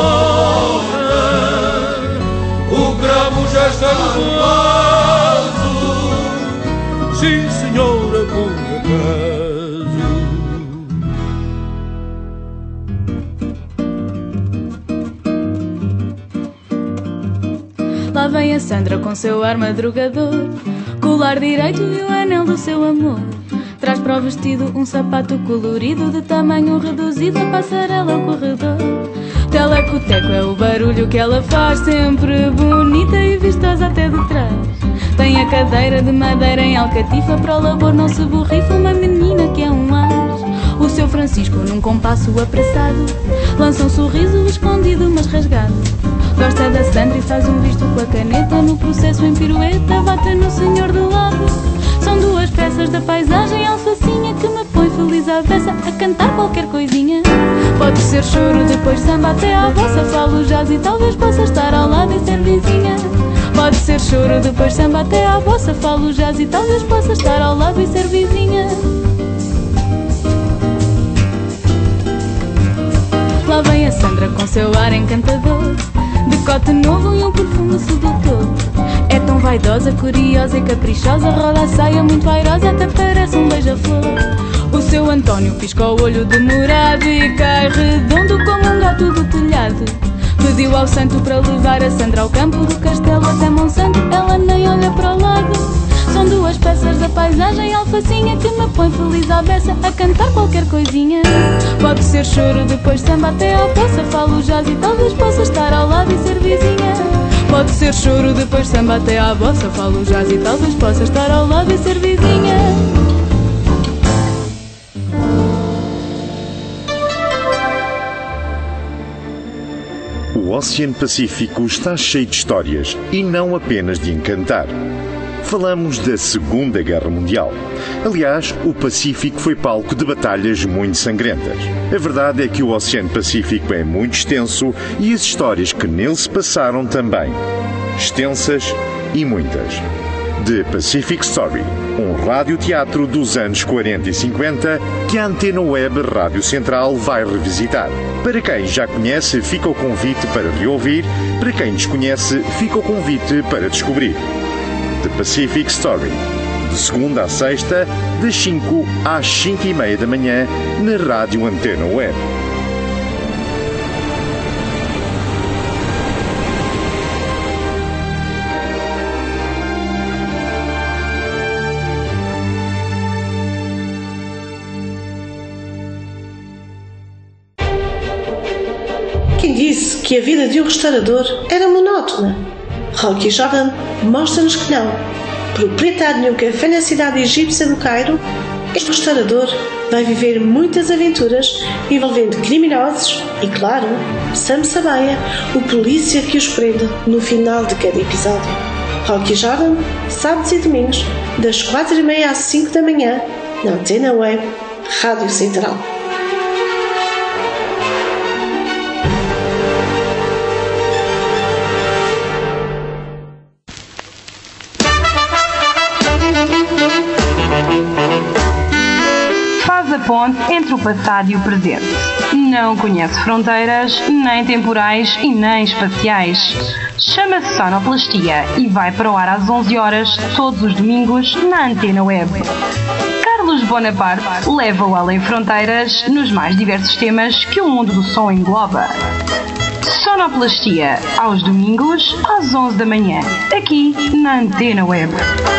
S13: O cravo já está no vaso, sim senhora, por acaso.
S15: Lá vem a Sandra com seu ar madrugador, colar direito e o anel do seu amor. Traz para o vestido um sapato colorido de tamanho reduzido, a passarela ao corredor. Telecoteco é o barulho que ela faz, sempre bonita e vistosa até de trás. Tem a cadeira de madeira em alcatifa, para o labor não se borrifa, uma menina que é um as. O seu Francisco num compasso apressado lança um sorriso escondido mas rasgado. Gosta da Sandra e faz um visto com a caneta, no processo em pirueta bate no senhor do lado. São duas peças da paisagem alfacinha que me põe feliz à beça a cantar qualquer coisinha. Pode ser choro, depois samba até à bossa, falo jazz e talvez possa estar ao lado e ser vizinha. Pode ser choro, depois samba até à bossa, falo jazz e talvez possa estar ao lado e ser vizinha. Lá vem a Sandra com seu ar encantador, decote novo e um perfume sedutor. É tão vaidosa, curiosa e caprichosa, roda a saia muito airosa, até parece um beija-flor. O seu António pisca o olho demorado e cai redondo como um gato do telhado. Pediu ao santo para levar a Sandra ao campo, do castelo até Monsanto, ela nem olha para o lado. São duas peças da paisagem alfacinha que me põe feliz à beça a cantar qualquer coisinha. Pode ser choro, depois samba até à poça, falo jazz e talvez possa estar ao lado e ser vizinha. Pode ser choro, depois samba até à bossa, falo jazz e talvez possa estar ao lado e ser vizinha.
S16: O Oceano Pacífico está cheio de histórias e não apenas de encantar. Falamos da Segunda Guerra Mundial. Aliás, o Pacífico foi palco de batalhas muito sangrentas. A verdade é que o Oceano Pacífico é muito extenso e as histórias que nele se passaram também. Extensas e muitas. The Pacific Story, um radioteatro dos anos 40 e 50 que a Antena Web Rádio Central vai revisitar. Para quem já conhece, fica o convite para reouvir. Para quem desconhece, fica o convite para descobrir. The Pacific Story, de segunda à sexta, das 5 às 5:30 da manhã, na Rádio Antena Web.
S17: Quem disse que a vida de um restaurador era monótona? Rocky Jordan mostra-nos que não. Proprietário de um café na cidade egípcia do Cairo, este restaurador vai viver muitas aventuras envolvendo criminosos e, claro, Sam Sabaia, o polícia que os prende no final de cada episódio. Rocky Jordan, sábados e domingos, das 4:30 às 5 da manhã, na Antena Web, Rádio Central.
S18: Faz a ponte entre o passado e o presente. Não conhece fronteiras, nem temporais e nem espaciais. Chama-se Sonoplastia e vai para o ar às 11 horas, todos os domingos, na Antena Web. Carlos Bonaparte leva-o além fronteiras nos mais diversos temas que o mundo do som engloba. Sonoplastia, aos domingos, às 11 da manhã, aqui na Antena Web.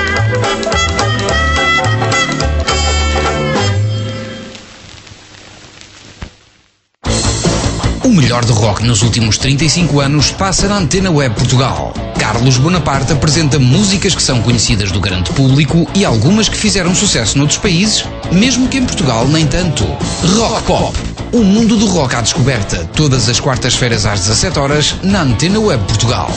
S19: O melhor do rock nos últimos 35 anos passa na Antena Web Portugal. Carlos Bonaparte apresenta músicas que são conhecidas do grande público e algumas que fizeram sucesso noutros países, mesmo que em Portugal nem tanto. Rock Pop. O mundo do rock à descoberta, todas as quartas-feiras às 17 horas na Antena Web Portugal.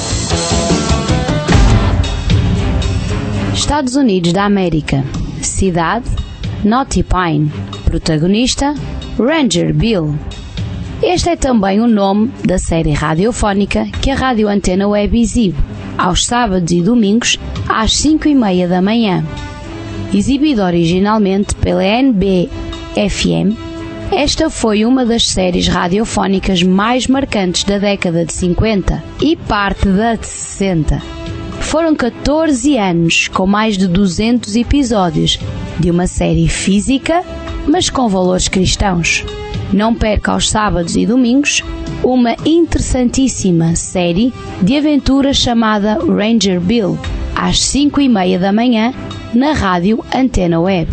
S20: Estados Unidos da América. Cidade: Naughty Pine. Protagonista: Ranger Bill. Este é também o nome da série radiofónica que a Rádio Antena Web exibe, aos sábados e domingos, às 5h30 da manhã. Exibida originalmente pela NB-FM, esta foi uma das séries radiofónicas mais marcantes da década de 50 e parte da de 60. Foram 14 anos com mais de 200 episódios de uma série física, mas com valores cristãos. Não perca aos sábados e domingos uma interessantíssima série de aventuras chamada Ranger Bill, às 5h30 da manhã, na Rádio Antena Web.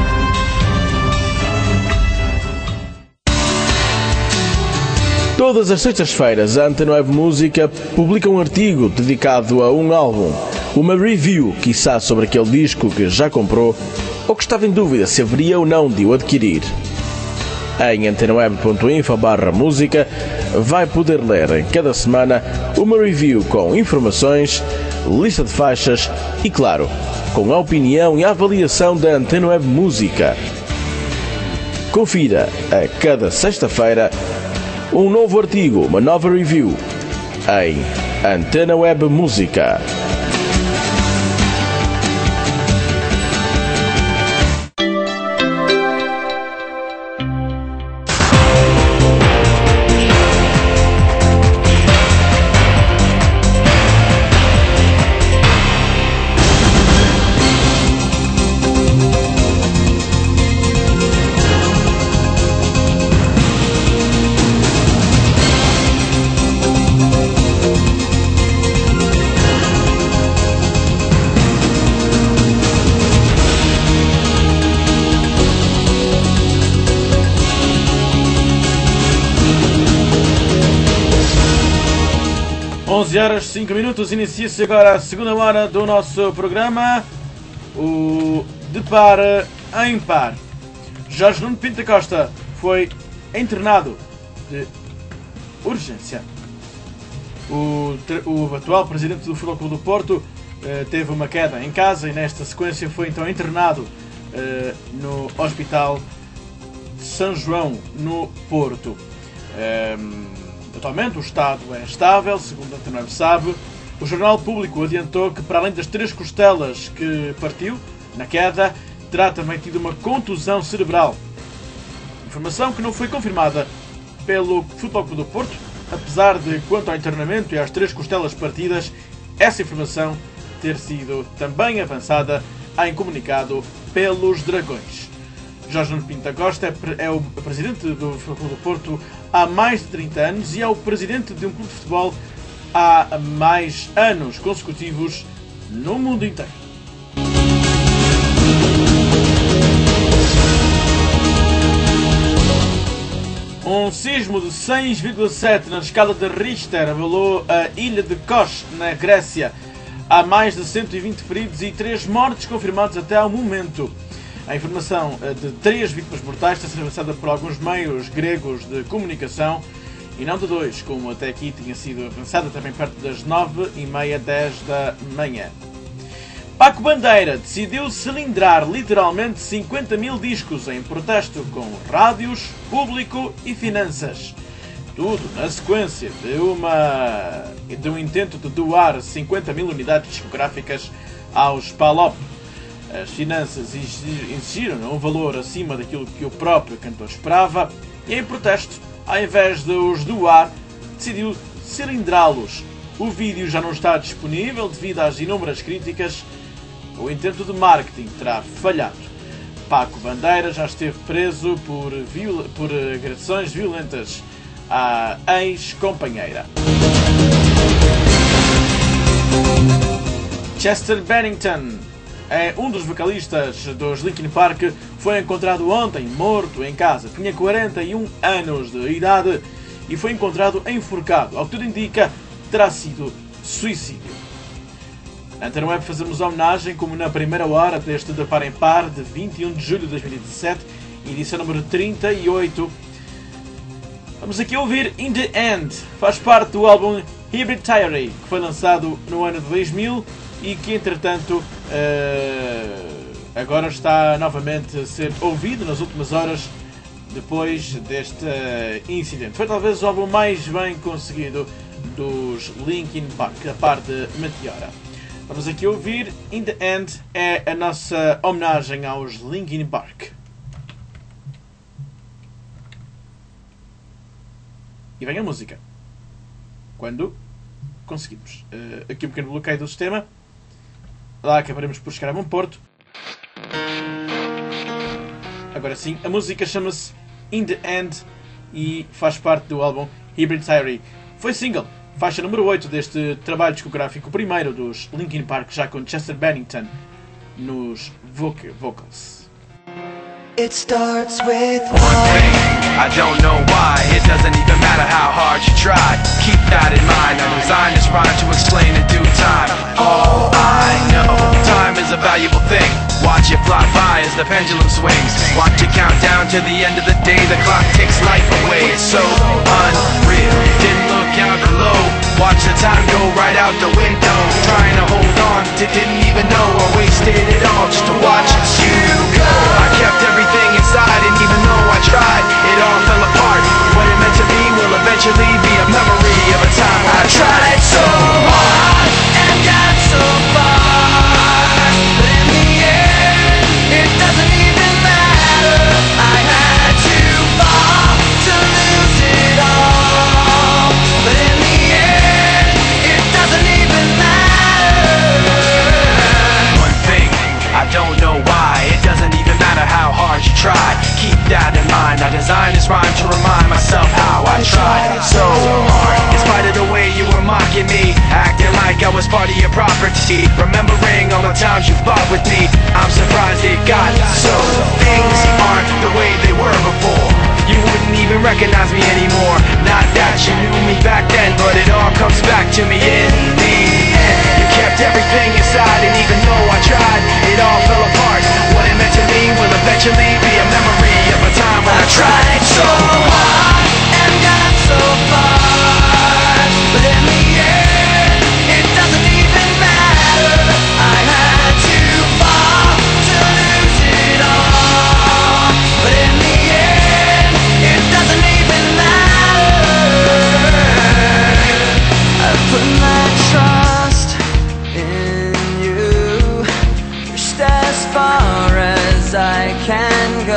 S1: Todas as sextas-feiras, a Antena Web Música publica um artigo dedicado a um álbum, uma review, quiçá sobre aquele disco que já comprou ou que estava em dúvida se haveria ou não de o adquirir. Em antenaweb.info/música vai poder ler em cada semana uma review com informações, lista de faixas e, claro, com a opinião e a avaliação da Antena Web Música. Confira a cada sexta-feira um novo artigo, uma nova review em Antena Web Música. Horas 5 minutos, inicia-se agora a segunda hora do nosso programa, o De Par em Par. Jorge Nuno Pinto da Costa foi internado de urgência. O atual presidente do Futebol Clube do Porto teve uma queda em casa e nesta sequência foi então internado no Hospital de São João, no Porto. Atualmente o estado é estável, segundo a Antena Web sabe. O Jornal Público adiantou que, para além das 3 costelas que partiu na queda, terá também tido uma contusão cerebral. Informação que não foi confirmada pelo Futebol Clube do Porto, apesar de, quanto ao internamento e às 3 costelas partidas, essa informação ter sido também avançada em comunicado pelos Dragões. Jorge Nuno Pinto da Costa é o presidente do Futebol Clube do Porto há mais de 30 anos e é o presidente de um clube de futebol há mais anos consecutivos no mundo inteiro. Um sismo de 6,7 na escala de Richter abalou a ilha de Kos, na Grécia. Há mais de 120 feridos e 3 mortes confirmados até ao momento. A informação de 3 vítimas mortais está sendo avançada por alguns meios gregos de comunicação e não de 2, como até aqui tinha sido avançada também perto das 9h30, 10 da manhã. Paco Bandeira decidiu cilindrar literalmente 50.000 discos em protesto com rádios, público e finanças. Tudo na sequência de um intento de doar 50.000 unidades discográficas aos PALOP. As finanças exigiram um valor acima daquilo que o próprio cantor esperava e, em protesto, ao invés de os doar, decidiu cilindrá-los. O vídeo já não está disponível devido às inúmeras críticas. O intento de marketing terá falhado. Paco Bandeira já esteve preso por agressões violentas à ex-companheira. Chester Bennington é um dos vocalistas dos Linkin Park. Foi encontrado ontem morto em casa. Tinha 41 anos de idade e foi encontrado enforcado. Ao que tudo indica, terá sido suicídio. Na Antena Web fazemos homenagem, como na primeira hora deste De Par em Par, de 21 de julho de 2017, edição número 38. Vamos aqui ouvir In The End. Faz parte do álbum Hybrid Theory, que foi lançado no ano de 2000 e que, entretanto, agora está novamente a ser ouvido nas últimas horas depois deste incidente. Foi talvez o álbum mais bem conseguido dos Linkin Park, a par de Meteora. Vamos aqui ouvir In The End, é a nossa homenagem aos Linkin Park. E vem a música. Quando conseguimos. Aqui um pequeno bloqueio do sistema. Lá acabaremos por chegar a bom porto. Agora sim, a música chama-se In The End e faz parte do álbum Hybrid Theory. Foi single, faixa número 8 deste trabalho discográfico, o primeiro dos Linkin Park, já com Chester Bennington nos vocals.
S2: It starts with one thing, I don't know why. It doesn't even matter how hard you try. Keep that in mind, I designed this rhyme to explain in due time. All I know, time is a valuable thing. Watch it fly by as the pendulum swings. Watch it count down to the end of the day. The clock takes life away, it's so unreal. Didn't look out below, watch the time go right out the window. Trying to hold on, didn't even know I wasted it all just to watch you go. I kept everything inside, and even though I tried, it all fell apart. What it meant to me will eventually be a memory of a time I tried so hard and got so far, but in the end, it doesn't even matter. I had to fall to lose it all, but in the end, it doesn't even matter. One thing, I don't know why, it doesn't even matter how hard you try. Keep that in mind, I designed this rhyme to remind myself how I tried so hard. In spite of the way you were mocking me, acting like I was part of your property, remembering all the times you fought with me, I'm surprised it got so. Things aren't the way they were before. You wouldn't even recognize me anymore. Not that you knew me back then, but it all comes back to me in the end. You kept everything inside, and even though I tried, it all fell apart. What it meant to me will eventually be a memory of a time when I tried so hard and got so far, but in the end, it doesn't even matter. I had to fall to lose it all, but in the end, it doesn't even matter. I put my trust in you, just as far as I can go.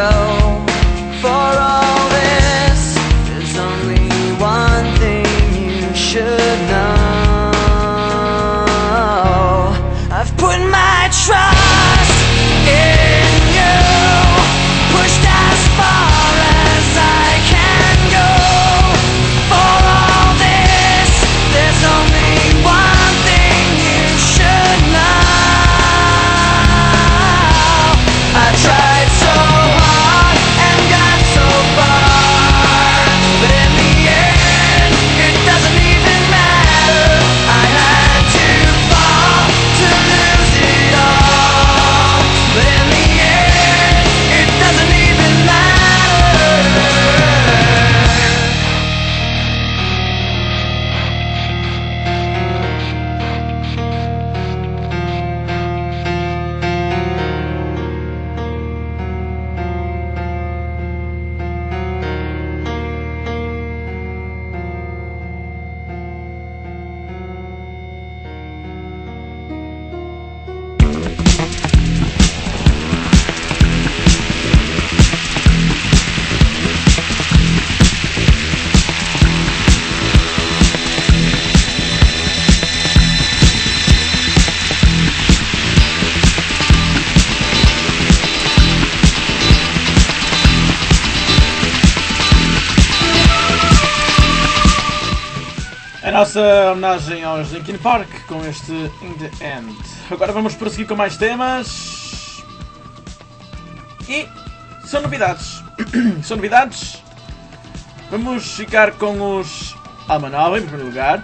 S1: A nossa homenagem aos Linkin Park com este In The End. Agora vamos prosseguir com mais temas. E são novidades. São novidades. Vamos ficar com os Alma Nova em primeiro lugar.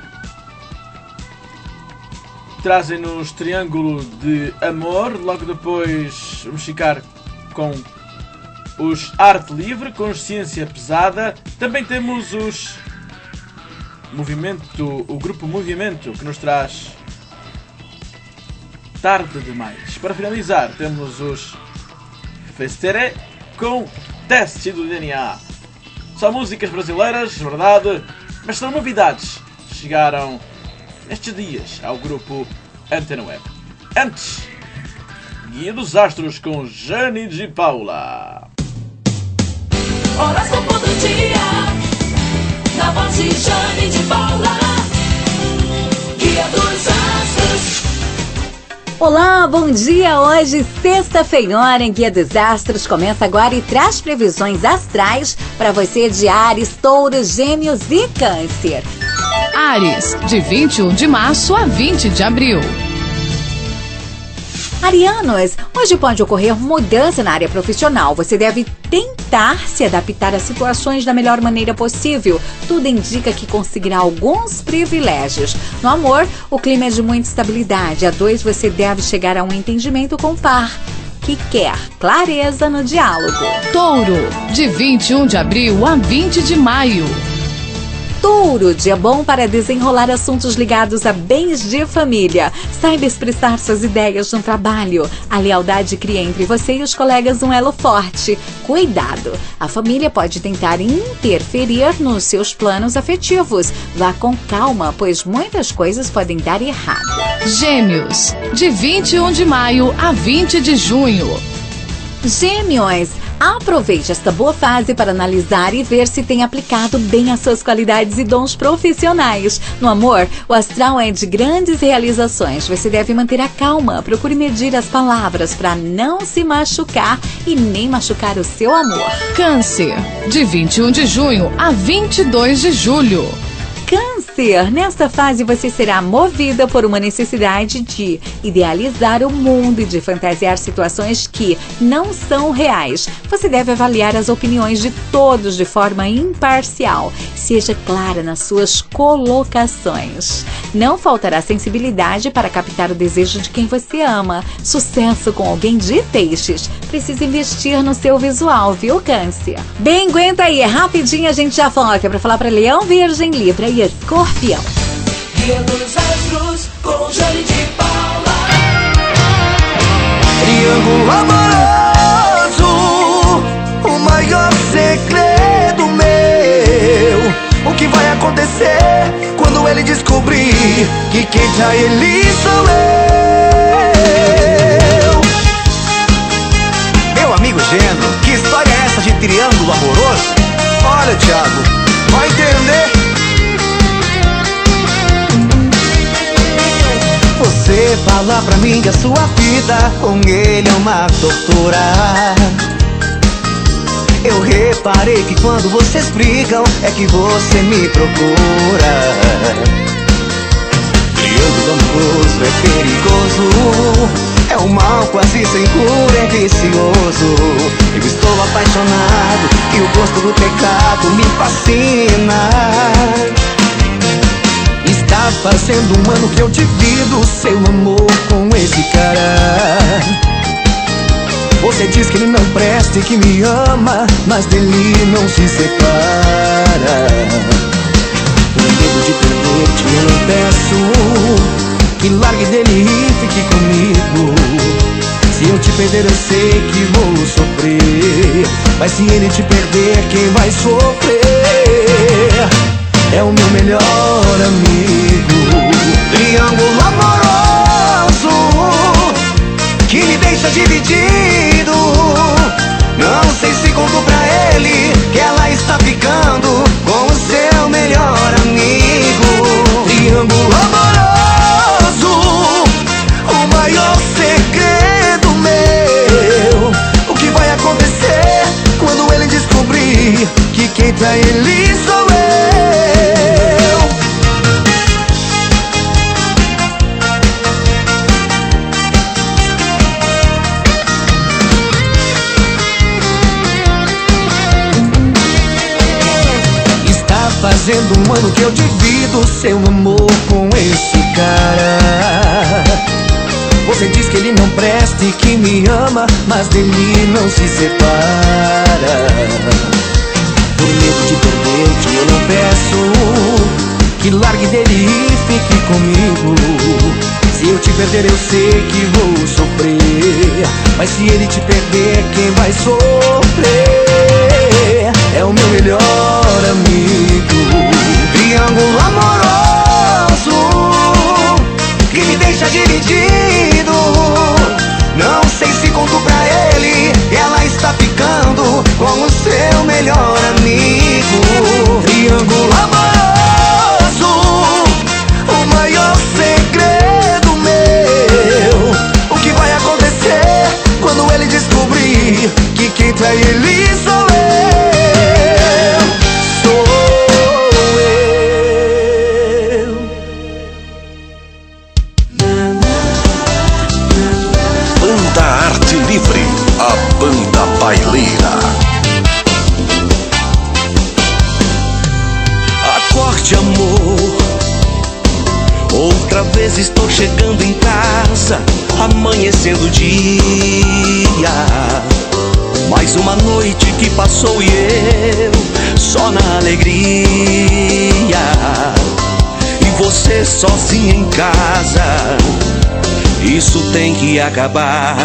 S1: Trazem-nos Triângulo de Amor. Logo depois vamos ficar com os Arte Livre, Consciência Pesada. Também temos os o grupo Movimento, que nos traz Tarde Demais. Para finalizar, temos os Festere com Teste do DNA. São músicas brasileiras, verdade, mas são novidades. Chegaram nestes dias ao grupo Antena Web. Antes, Guia dos Astros com Jane de Paula.
S3: Horóscopo do dia, na voz de Jane de Paula, Guia dos Astros.
S21: Olá, bom dia! Hoje, sexta-feira, em Guia dos Astros começa agora e traz previsões astrais para você de Áries, Touros, Gêmeos e Câncer.
S5: Áries, de 21 de março a 20 de abril.
S21: Arianos, hoje pode ocorrer mudança na área profissional. Você deve tentar se adaptar às situações da melhor maneira possível. Tudo indica que conseguirá alguns privilégios. No amor, o clima é de muita estabilidade. A dois, você deve chegar a um entendimento com o par, que quer clareza no diálogo.
S5: Touro, de 21 de abril a 20 de maio.
S21: Touro, dia bom para desenrolar assuntos ligados a bens de família. Saiba expressar suas ideias no trabalho. A lealdade cria entre você e os colegas um elo forte. Cuidado! A família pode tentar interferir nos seus planos afetivos. Vá com calma, pois muitas coisas podem dar errado.
S5: Gêmeos, de 21 de maio a 20 de junho.
S21: Gêmeos, aproveite esta boa fase para analisar e ver se tem aplicado bem as suas qualidades e dons profissionais. No amor, o astral é de grandes realizações. Você deve manter a calma, procure medir as palavras para não se machucar e nem machucar o seu amor.
S5: Câncer, de 21 de junho a 22 de julho.
S21: Câncer, nesta fase você será movida por uma necessidade de idealizar o mundo e de fantasiar situações que não são reais. Você deve avaliar as opiniões de todos de forma imparcial. Seja clara nas suas colocações. Não faltará sensibilidade para captar o desejo de quem você ama. Sucesso com alguém de Peixes. Precisa investir no seu visual, viu, Câncer? Bem, aguenta aí, rapidinho a gente já volta para falar para Leão, Virgem, Libra e Escorpião.
S3: Guia dos Astros com Jane de Paula.
S7: Triângulo amoroso, o maior segredo meu. O que vai acontecer quando ele descobrir que quem trai ele sou eu? Meu amigo Geno, que história é essa de triângulo amoroso? Olha, Thiago, vai entender. Você fala pra mim que a sua vida com ele é uma tortura. Eu reparei que quando vocês brigam é que você me procura. Triângulo amoroso é perigoso, é um mal quase sem cura, é vicioso. Eu estou apaixonado e o gosto do pecado me fascina. Está fazendo um ano que eu divido seu amor com esse cara. Você diz que ele não presta e que me ama, mas dele não se separa. Com medo de perder-te eu peço que largue dele e fique comigo. Se eu te perder eu sei que vou sofrer, mas se ele te perder quem vai sofrer é o meu melhor amigo. Triângulo amoroso que me deixa dividido. Não sei se conto pra ele que ela está ficando com o seu melhor amigo. Triângulo amoroso, o maior segredo meu. O que vai acontecer quando ele descobrir que quem trai ele sou eu?
S4: dizendo, mano, que eu divido seu amor com esse cara. Você diz que ele não presta e que me ama, mas dele não se separa. Por medo de perder-te eu não peço que largue dele e fique comigo. Se eu te perder eu sei que vou sofrer, mas se ele te perder quem vai sofrer é o meu melhor amigo. Triângulo amoroso que me deixa dividido. Não sei se conto pra ele, ela está ficando com o seu melhor amigo. Triângulo amoroso, o maior segredo meu. O que vai acontecer quando ele descobrir que quem trai ele sou eu?
S22: A banda baileira.
S4: Acorde, amor, outra vez estou chegando em casa, amanhecendo o dia. Mais uma noite que passou e eu só na alegria. E você sozinha em casa, isso tem que acabar.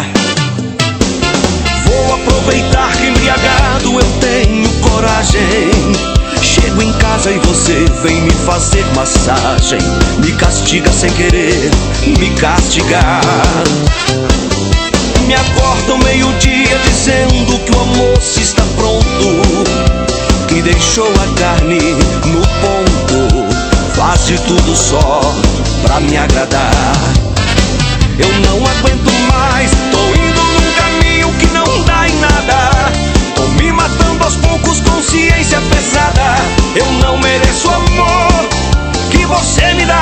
S4: Vou aproveitar que embriagado eu tenho coragem. Chego em casa e você vem me fazer massagem. Me castiga sem querer me castigar. Me acorda ao meio-dia dizendo que o almoço está pronto, que deixou a carne no ponto. Faz de tudo só pra me agradar. Eu não aguento mais, tô indo num caminho que não dá em nada. Tô me matando aos poucos, consciência pesada. Eu não mereço o amor que você me dá.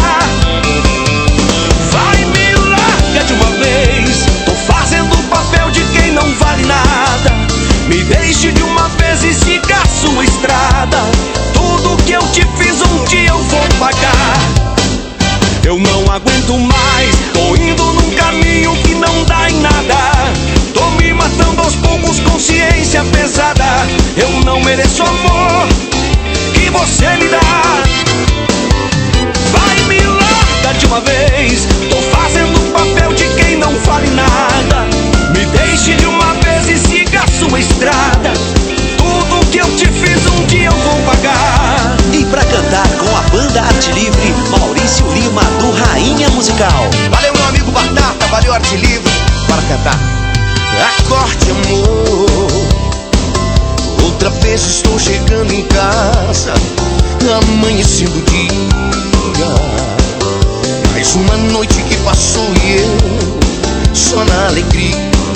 S4: Vai, me larga de uma vez, tô fazendo o papel de quem não vale nada. Me deixe de uma vez e siga a sua estrada. Tudo que eu te fiz um dia eu vou pagar. Eu não aguento mais, tô indo num caminho que não dá em nada. Tô me matando aos poucos, consciência pesada. Eu não mereço o amor que você me dá. Vai, me larga de uma vez, tô fazendo o papel de quem não vale nada. Me deixe de uma vez e siga a sua estrada. Tudo que eu te fiz um dia eu vou pagar.
S23: E pra cantar com a banda Arte Livre, Maurício Lima, do Rainha Musical.
S9: Valeu, meu amigo Batata, valeu, Arte Livre. Bora cantar.
S4: Acorde, amor, outra vez estou chegando em casa, amanhecendo o dia. Mais uma noite que passou e eu só na alegria.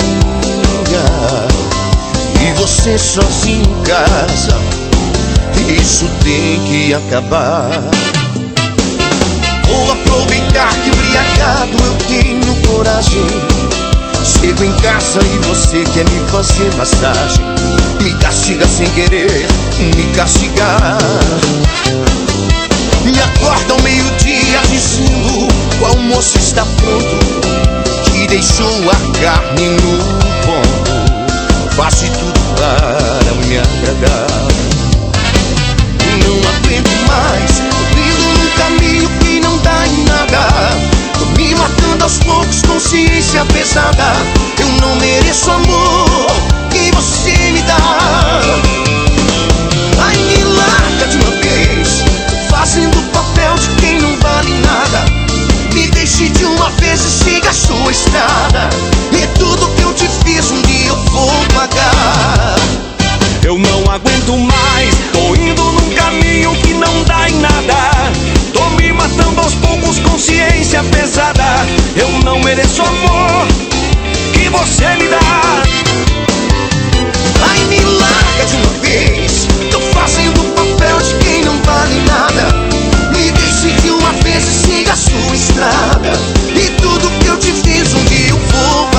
S4: E você sozinho em casa, isso tem que acabar. Vou aproveitar que embriagado eu tenho coragem. Chego em casa e você quer me fazer massagem. Me castiga sem querer me castigar. Me acorda ao meio-dia dizendo o almoço está pronto, que deixou a carne no ponto. Faça tudo para me agradar. Não aguento mais, tô indo num caminho que não dá em nada. Tô me matando aos poucos, consciência pesada. Eu não mereço o amor que você me dá. Ai, me larga de uma vez, tô fazendo o papel de quem não vale nada. Me deixe de uma vez e siga a sua estrada. E tudo que eu te fiz um dia eu vou pagar. Eu não aguento mais, tô indo num caminho que não dá em nada. Tô me matando aos poucos, consciência pesada. Eu não mereço o amor que você me dá. Ai, me larga de uma vez, tô fazendo o papel de quem não vale nada. Me deixe de uma vez e siga a sua estrada. E tudo que eu te fiz um dia eu vou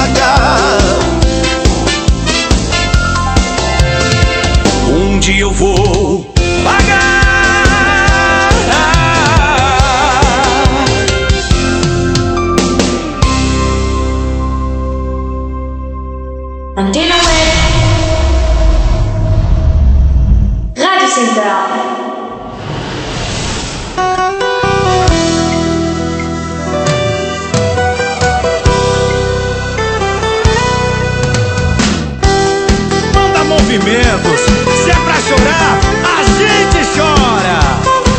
S13: sentimentos. Se é pra chorar, a gente chora.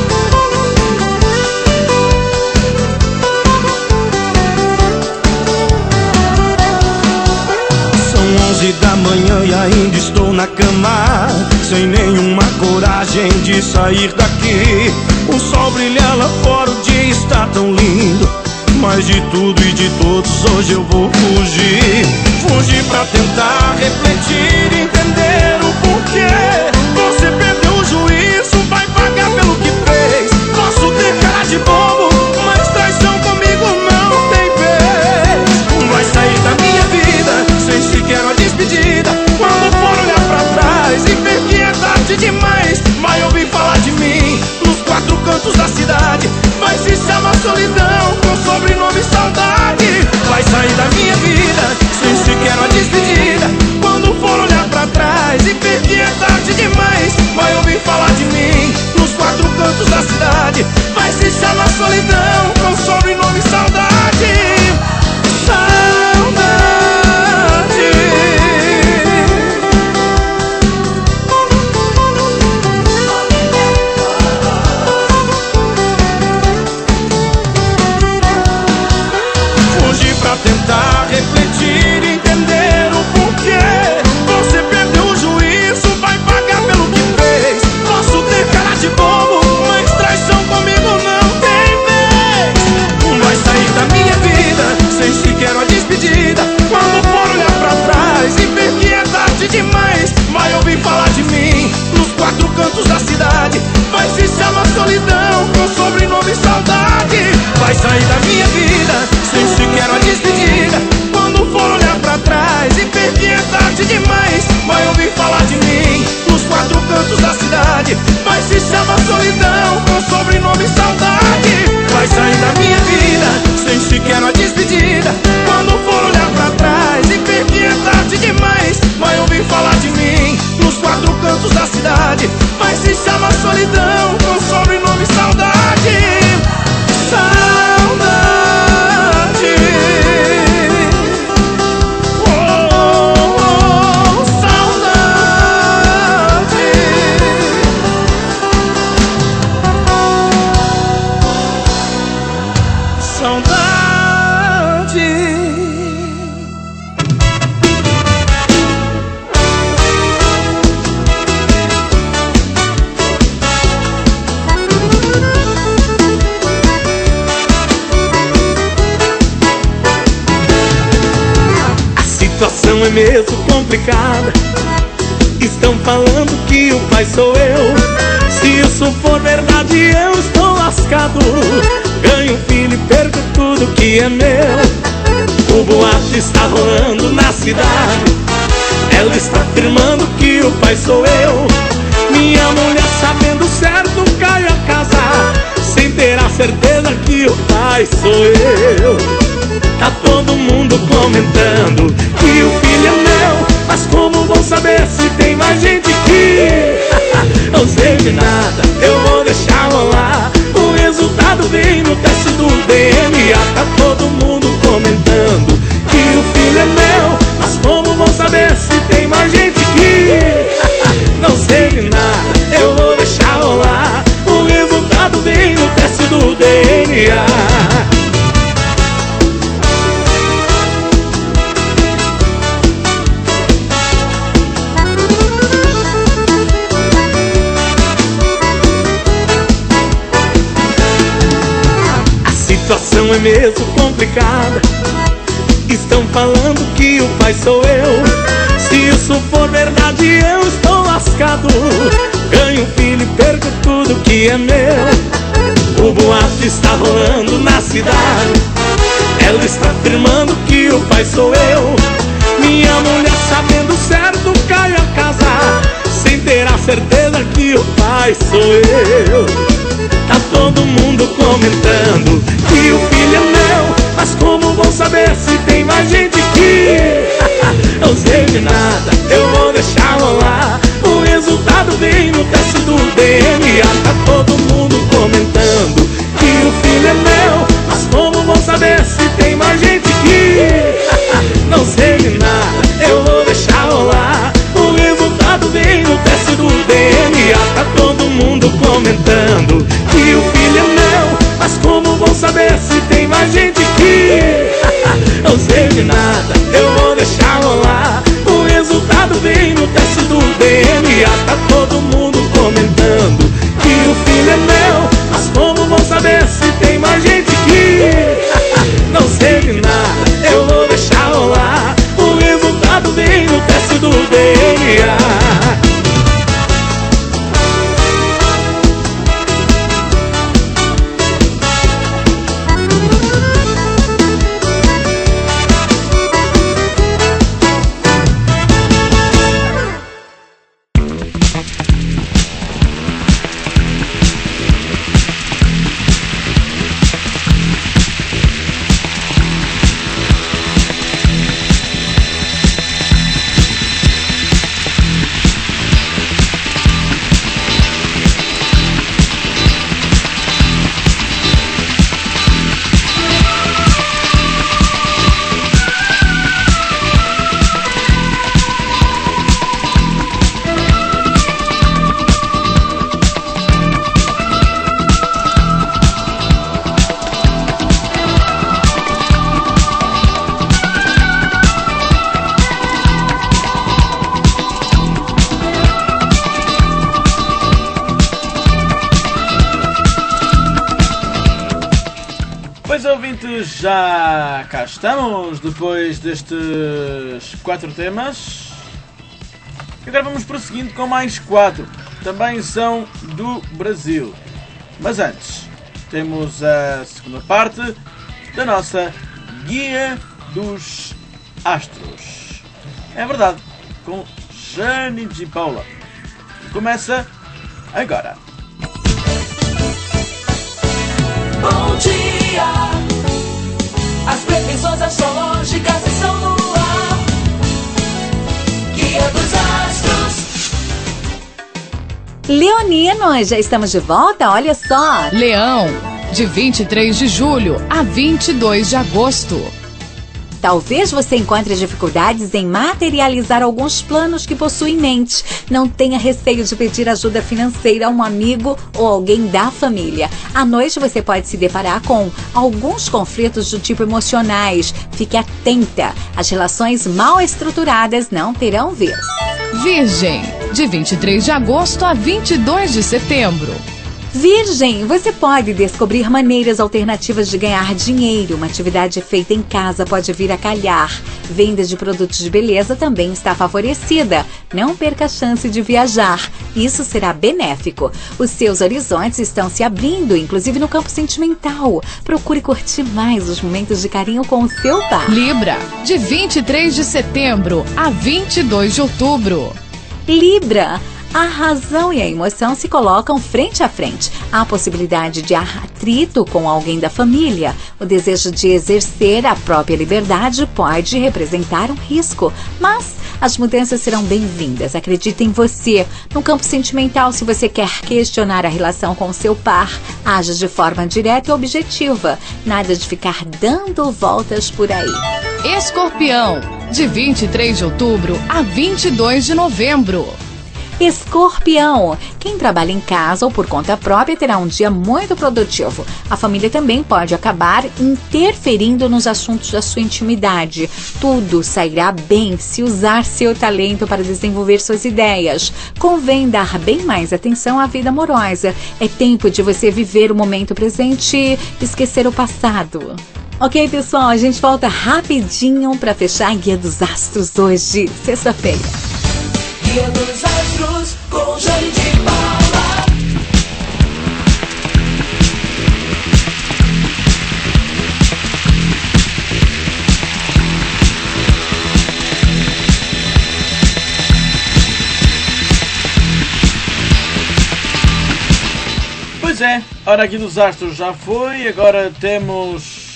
S13: São 11 da manhã e ainda estou na cama, sem nenhuma coragem de sair daqui. O sol brilha lá fora, o dia está tão lindo, mas de tudo e de todos hoje eu vou fugir. Fugir pra tentar refletir, entender o porquê. Você perdeu o juízo, vai pagar pelo que fez. Posso ter cara de bobo, mas traição comigo não tem vez. Vai sair da minha vida sem sequer uma despedida. Quando for olhar pra trás e ver que é tarde demais, vai ouvir falar de mim nos quatro cantos da cidade. Vai se chamar solidão com sobrenome saudade. Vai sair da minha vida sem sequer uma despedida. Quando for olhar pra trás e ver que é tarde demais, vai ouvir falar de mim nos quatro cantos da cidade. Vai se chamar solidão com sobrenome saudade. Tentar refletir, entender o porquê. Você perdeu o juízo, vai pagar pelo que fez. Posso ter cara de bobo, mas traição comigo não tem vez. Vai sair da minha vida sem sequer uma despedida. Quando for olhar pra trás e ver que é tarde demais, vai ouvir falar de mim nos quatro cantos da cidade. Vai se chamar solidão com sobrenome saudade. Vai sair da minha vida sem sequer uma despedida. Quando for olhar pra trás e ver que é tarde demais, vai ouvir falar de mim nos quatro cantos da cidade. Vai se chamar solidão com sobrenome saudade. Vai sair da minha vida sem sequer uma despedida. Quando for olhar pra trás e ver que é tarde demais, vai ouvir falar de mim nos quatro cantos da cidade. Vai se chamar solidão com sobrenome saudade. A situação é mesmo complicada. Estão falando que o pai sou eu. Se isso for verdade, eu estou lascado. Ganho um filho e perco tudo que é meu. O boato está rolando na cidade. Ela está afirmando que o pai sou eu. Minha mulher, sabendo certo, caiu a casa, sem ter a certeza que o pai sou eu. Tá todo mundo comentando que o filho é meu, mas como vão saber se tem mais gente aqui? Não sei de nada, eu vou deixar rolar. O resultado vem no teste do DNA. Tá todo mundo comentando que o filho é meu, mas como vão saber se tem mais gente aqui? Não sei de nada, eu vou deixar rolar. O resultado vem no teste do DNA. A situação é mesmo complicada. Estão falando que o pai sou eu. Se isso for verdade, eu estou lascado. Ganho um filho e perco tudo que é meu. O boato está rolando na cidade. Ela está afirmando que o pai sou eu. Minha mulher, sabendo certo, caiu a casa, sem ter a certeza que o pai sou eu. Tá todo mundo comentando que o filho é meu, mas como vão saber se tem mais gente aqui? Não sei de nada, eu vou deixar rolar. O resultado vem no teste do DNA. Tá todo mundo comentando que o filho é meu, mas como vão saber se tem mais gente aqui? Não sei de nada, eu vou deixar rolar. O resultado
S6: saber se tem mais gente aqui. Não sei de nada, eu vou deixar rolar. O resultado vem no teste do DNA. Tá todo mundo comentando que o filho é meu, mas como vão saber se tem mais gente aqui? Não sei de nada, eu vou deixar rolar. O resultado vem no teste do DNA.
S1: Ouvintes, já cá estamos depois destes 4 temas. Agora vamos prosseguindo com mais 4. Também são do Brasil. Mas antes, temos a segunda parte da nossa Guia dos Astros. É verdade, com Jani de Paula. Começa agora.
S7: Bom dia, as previsões astrológicas estão no ar. Guia dos Astros.
S21: Leoninos, já estamos de volta, olha só.
S5: Leão, de 23 de julho a 22 de agosto.
S21: Talvez você encontre dificuldades em materializar alguns planos que possui em mente. Não tenha receio de pedir ajuda financeira a um amigo ou alguém da família. À noite você pode se deparar com alguns conflitos do tipo emocionais. Fique atenta. As relações mal estruturadas não terão vez.
S5: Virgem, de 23 de agosto a 22 de setembro.
S21: Virgem, você pode descobrir maneiras alternativas de ganhar dinheiro. Uma atividade feita em casa pode vir a calhar. Venda de produtos de beleza também está favorecida. Não perca a chance de viajar. Isso será benéfico. Os seus horizontes estão se abrindo, inclusive no campo sentimental. Procure curtir mais os momentos de carinho com o seu par.
S5: Libra, de 23 de setembro a 22 de outubro.
S21: Libra, a razão e a emoção se colocam frente a frente. Há a possibilidade de atrito com alguém da família. O desejo de exercer a própria liberdade pode representar um risco, mas as mudanças serão bem-vindas. Acredite em você. No campo sentimental, se você quer questionar a relação com seu par, haja de forma direta e objetiva. Nada de ficar dando voltas por aí.
S5: Escorpião, de 23 de outubro a 22 de novembro.
S21: Escorpião, quem trabalha em casa ou por conta própria terá um dia muito produtivo. A família também pode acabar interferindo nos assuntos da sua intimidade. Tudo sairá bem se usar seu talento para desenvolver suas ideias. Convém dar bem mais atenção à vida amorosa. É tempo de você viver o momento presente e esquecer o passado. Ok, pessoal, a gente volta rapidinho para fechar a Guia dos Astros hoje, sexta-feira.
S7: Guia dos Astros com Jani de Paula.
S1: Pois é, ora, aqui dos Astros já foi, agora temos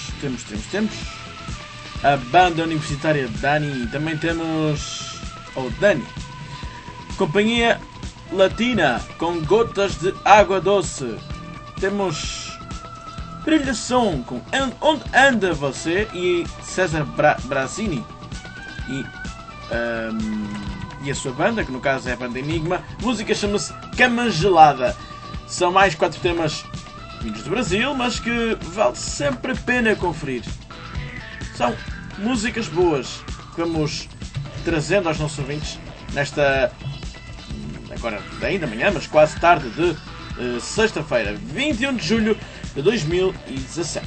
S1: a banda universitária Dani, também temos o Dani, Companhia Latina com Gotas de Água Doce, temos Brilha Som com Onde Anda Você e César Brasini e a sua banda, que no caso é a banda Enigma. A música chama-se Cama Gelada. São mais 4 temas vindos do Brasil, mas que vale sempre a pena conferir. São músicas boas que vamos trazendo aos nossos ouvintes nesta, agora ainda manhã, mas quase tarde de sexta-feira, 21 de julho de 2017.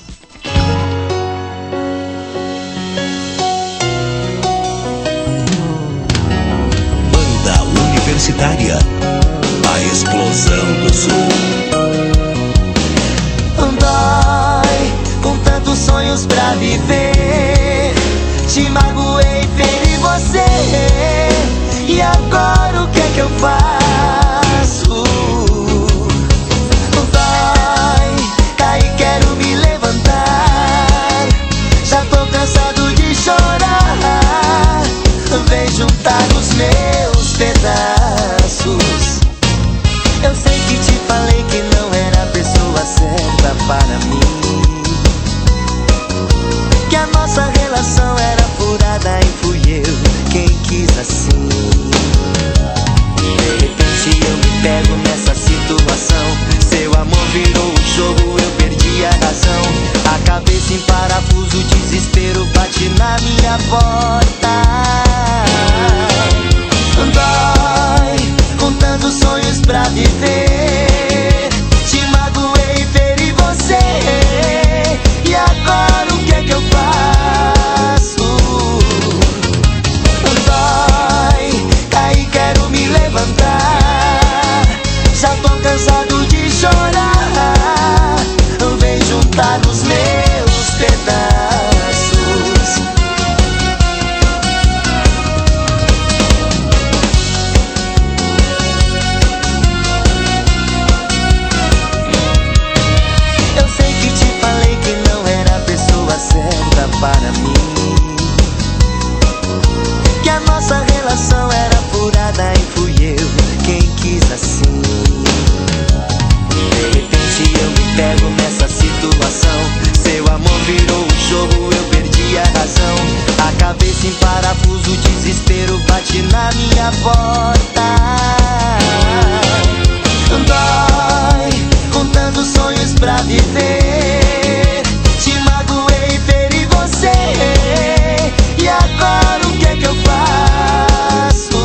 S23: Banda Universitária, a explosão do sul.
S7: Dói, com tantos sonhos pra viver. Te magoei, feri você. E agora o que é que eu faço? Dói, caí, quero me levantar. Já tô cansado de chorar. Vem juntar os meus pedaços. Eu sei que te falei que não era a pessoa certa para mim, que a nossa relação era furada e fui eu quem quis assim. De repente eu me pego nessa situação. Seu amor virou um jogo, eu perdi a razão. A cabeça em parafuso, o desespero bate na minha porta. Dói, com tantos sonhos pra viver. Te magoei, feri você. E agora o que é que eu faço? Dói, caí, quero me levantar. Já tô cansado de chorar. Vem juntar os meus pedaços. Eu sei que te falei que não era a pessoa certa para mim, que a nossa relação era furada e fui eu quem quis assim. De repente eu me pego nessa situação. Seu amor virou um jogo, eu perdi a razão. A cabeça em parafuso, o desespero bate na minha porta. Dói, com tantos sonhos pra viver. Te magoei, feri você. E agora o que é que eu faço?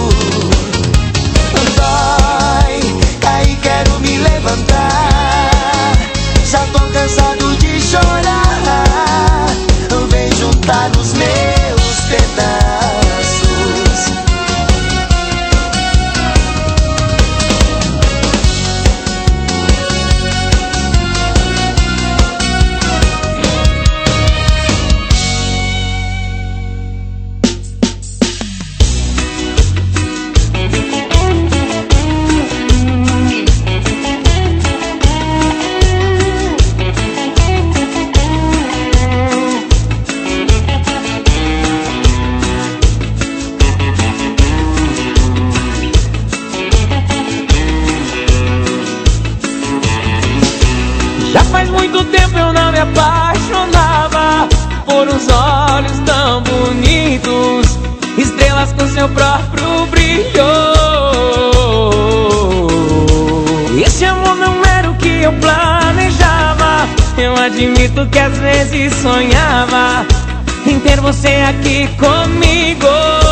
S7: Dói, caí, quero me levantar. Já tô cansado de chorar. Vem juntar os meus pedaços.
S6: Já faz muito tempo eu não me apaixonava por uns olhos tão bonitos, estrelas com seu próprio brilho. Esse amor não era o que eu planejava. Eu admito que às vezes sonhava em ter você aqui comigo.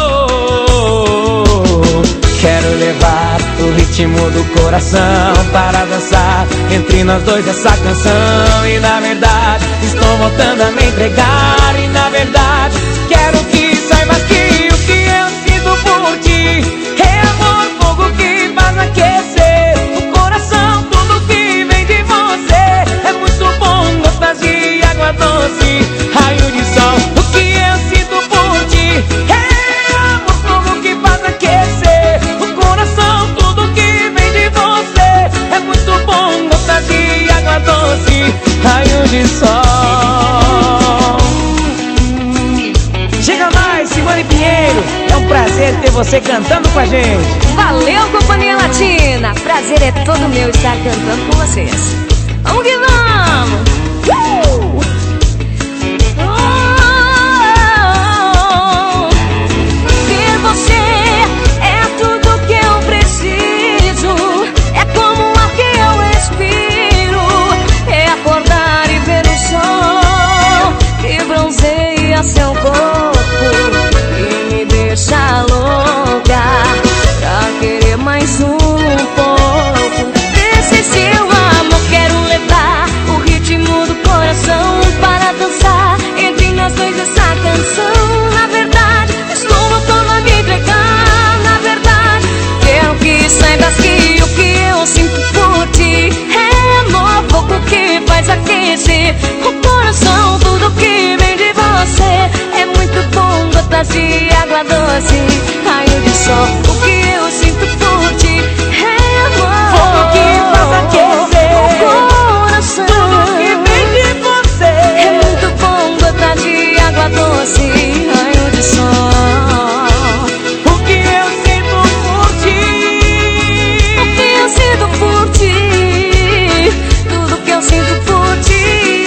S6: Quero levar o ritmo do coração para dançar entre nós dois essa canção. E na verdade estou voltando a me entregar. E na verdade quero que saibas que o que eu sinto por ti é amor, fogo que faz aquecer o coração. Tudo que vem de você é muito bom, gostas de água doce, raio de sol. O que eu sinto por ti é amor, fogo que faz aquecer o coração. Tudo que vem de você é muito bom, gostas de água doce, raio de sol. Chega mais, Simone Pinheiro, é um prazer ter você cantando com a gente.
S8: Valeu, Companhia Latina, prazer é todo meu estar cantando com vocês. Vamos que vamos! Ter você é tudo que eu preciso, é como o ar que eu respiro.
S3: curtir o coração, tudo que vem de você. É muito bom, gotas de água doce, raio de sol. O que eu sinto por ti é amor.
S7: Fogo que faz aquecer
S3: o coração,
S7: tudo que vem de você.
S3: É muito bom, gotas de água doce, raio de sol.
S7: O que eu sinto por ti,
S3: o que eu sinto por ti, tudo que eu sinto por ti.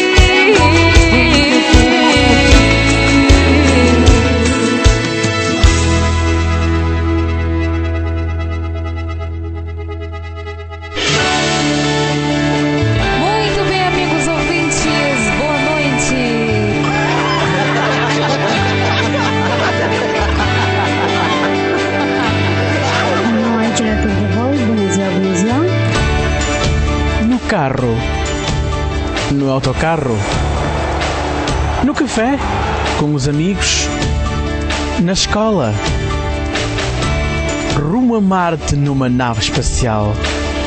S5: Muito bem, amigos ouvintes, boa noite.
S20: Não é direto de voz, Bonizia.
S1: No carro, no autocarro, no café, com os amigos, na escola, rumo a Marte numa nave espacial.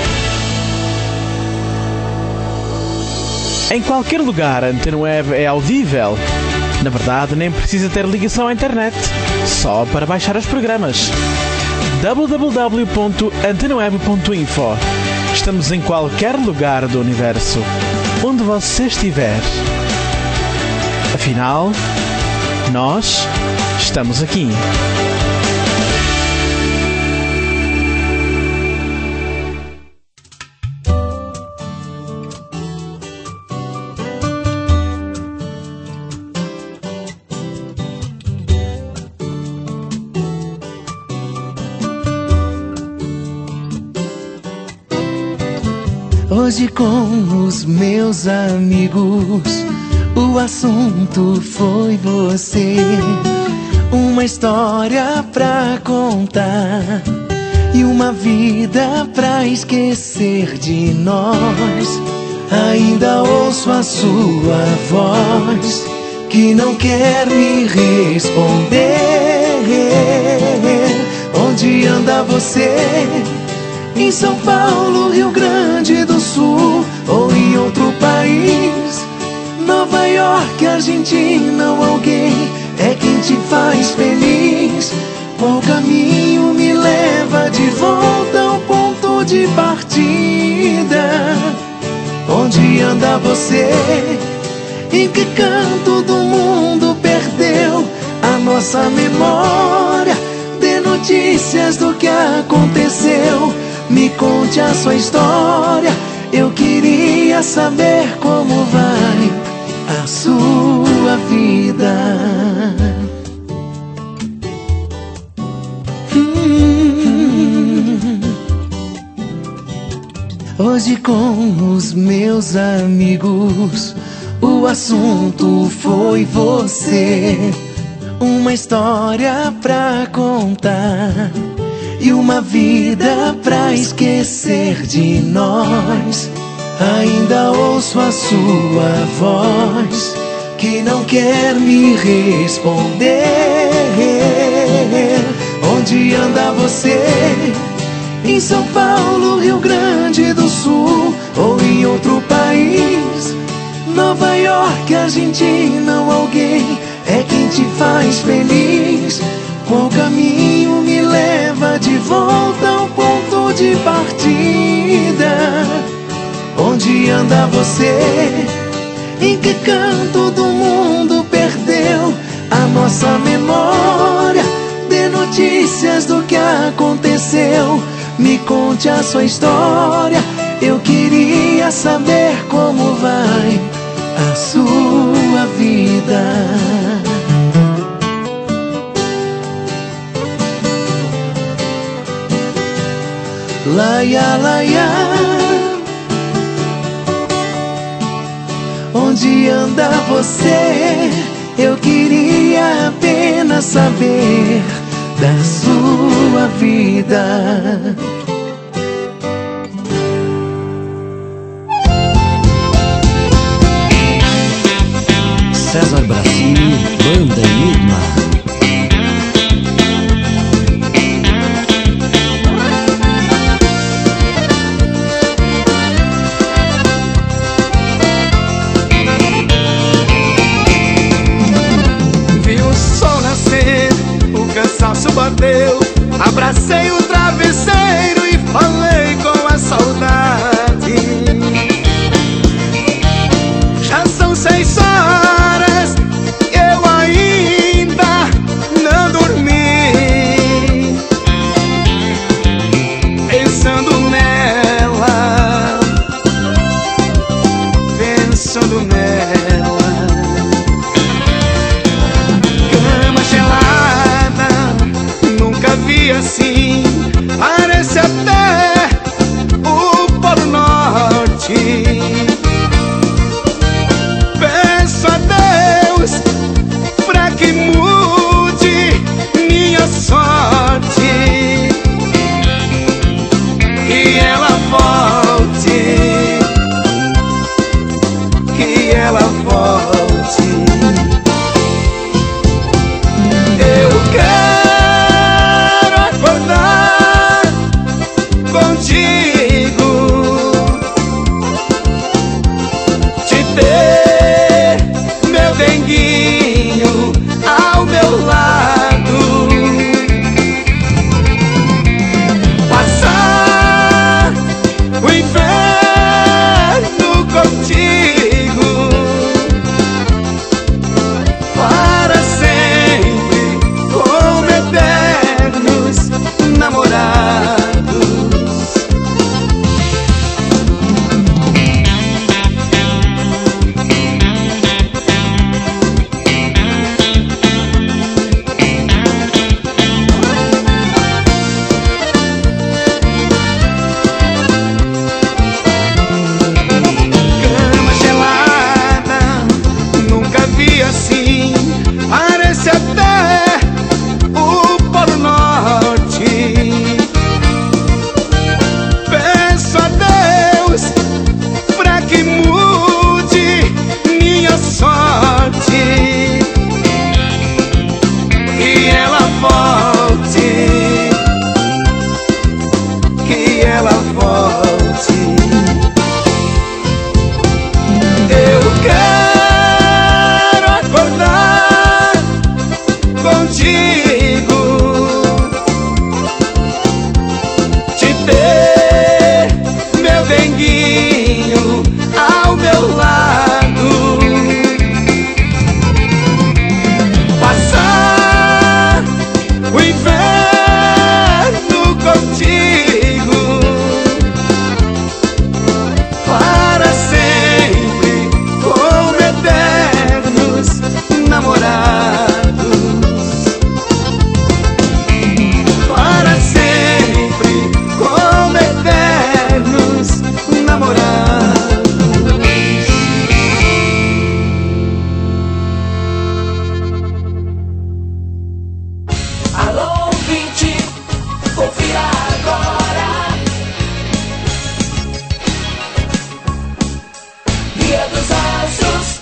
S1: Em qualquer lugar, a Antena Web é audível. Na verdade, nem precisa ter ligação à internet, só para baixar os programas. www.antenaweb.info. Estamos em qualquer lugar do universo, onde você estiver. Afinal, nós estamos aqui.
S10: Hoje com os meus amigos, o assunto foi você. Uma história pra contar e uma vida pra esquecer de nós. Ainda ouço a sua voz que não quer me responder. Onde anda você? Em São Paulo, Rio Grande do Sul ou em outro país? Nova York, Argentina ou alguém é quem te faz feliz? Qual caminho me leva de volta ao ponto de partida? Onde anda você? Em que canto do mundo perdeu a nossa memória? Dê notícias do que aconteceu, me conte a sua história. Eu queria saber como vai a sua vida. Hoje com os meus amigos, o assunto foi você. Uma história pra contar e uma vida pra esquecer de nós. Ainda ouço a sua voz que não quer me responder. Onde anda você? Em São Paulo, Rio Grande do Sul ou em outro país? Nova York, Argentina ou alguém é quem te faz feliz? Qual caminho me leva de volta ao ponto de partida? Onde anda você? Em que canto do mundo perdeu a nossa memória? Dê notícias do que aconteceu, me conte a sua história. Eu queria saber como vai a sua vida. Laia, laia. Onde anda você? Eu queria apenas saber da sua vida.
S11: César Brasil, Banda Enigma.
S10: remorso bateu. Abracei o travesseiro e falei com a saudade. Já são 6 horas, eu ainda não dormi, pensando nela, pensando nela. Cama gelada, nunca vi assim, parece até o Polo Norte. Peço a Deus pra que mude minha sorte, que ela volte, que ela volte. Eu quero acordar contigo, te ter meu denguinho ao meu lado, passar o inverno contigo, para sempre, como eternos namorados. Cama gelada, nunca vi assim, parece até o Polo Norte. Peço a Deus pra que mude minha sorte, que ela volte, que ela volte. Eu quero acordar contigo, te ter meu denguinho ao meu lado, passar o inverno contigo, para sempre, como eternos namorados, para sempre, como eternos namorados.
S7: Alô, ouvinte, confira agora. Guia dos Astros.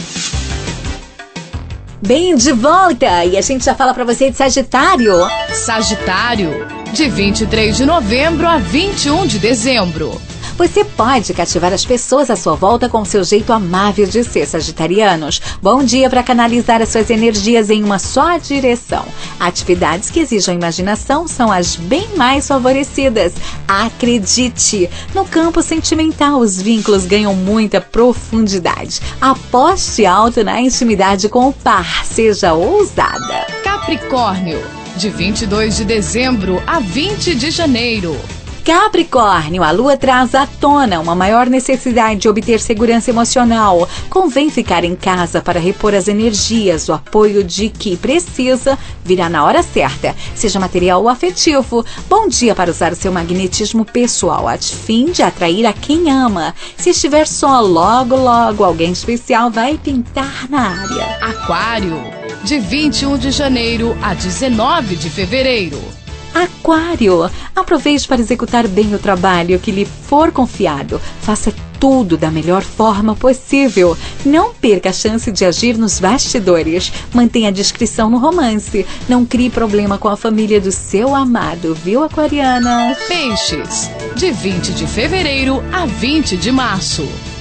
S21: Bem, de volta! E a gente já fala pra você de Sagitário.
S5: Sagitário, de 23 de novembro a 21 de dezembro.
S21: Você pode cativar as pessoas à sua volta com seu jeito amável de ser, sagitarianos. Bom dia para canalizar as suas energias em uma só direção. Atividades que exijam imaginação são as bem mais favorecidas. Acredite! No campo sentimental, os vínculos ganham muita profundidade. Aposte alto na intimidade com o par. Seja ousada.
S5: Capricórnio, de 22 de dezembro a 20 de janeiro.
S21: Capricórnio, a lua traz à tona uma maior necessidade de obter segurança emocional. Convém ficar em casa para repor as energias. O apoio de que precisa virá na hora certa, seja material ou afetivo. Bom dia para usar o seu magnetismo pessoal a fim de atrair a quem ama. Se estiver só, logo, logo, alguém especial vai pintar na área.
S5: Aquário, de 21 de janeiro a 19 de fevereiro.
S21: Aquário, aproveite para executar bem o trabalho que lhe for confiado. Faça tudo da melhor forma possível. Não perca a chance de agir nos bastidores. Mantenha a discrição no romance. Não crie problema com a família do seu amado, viu, aquariana?
S5: Peixes, de 20 de fevereiro a 20 de março.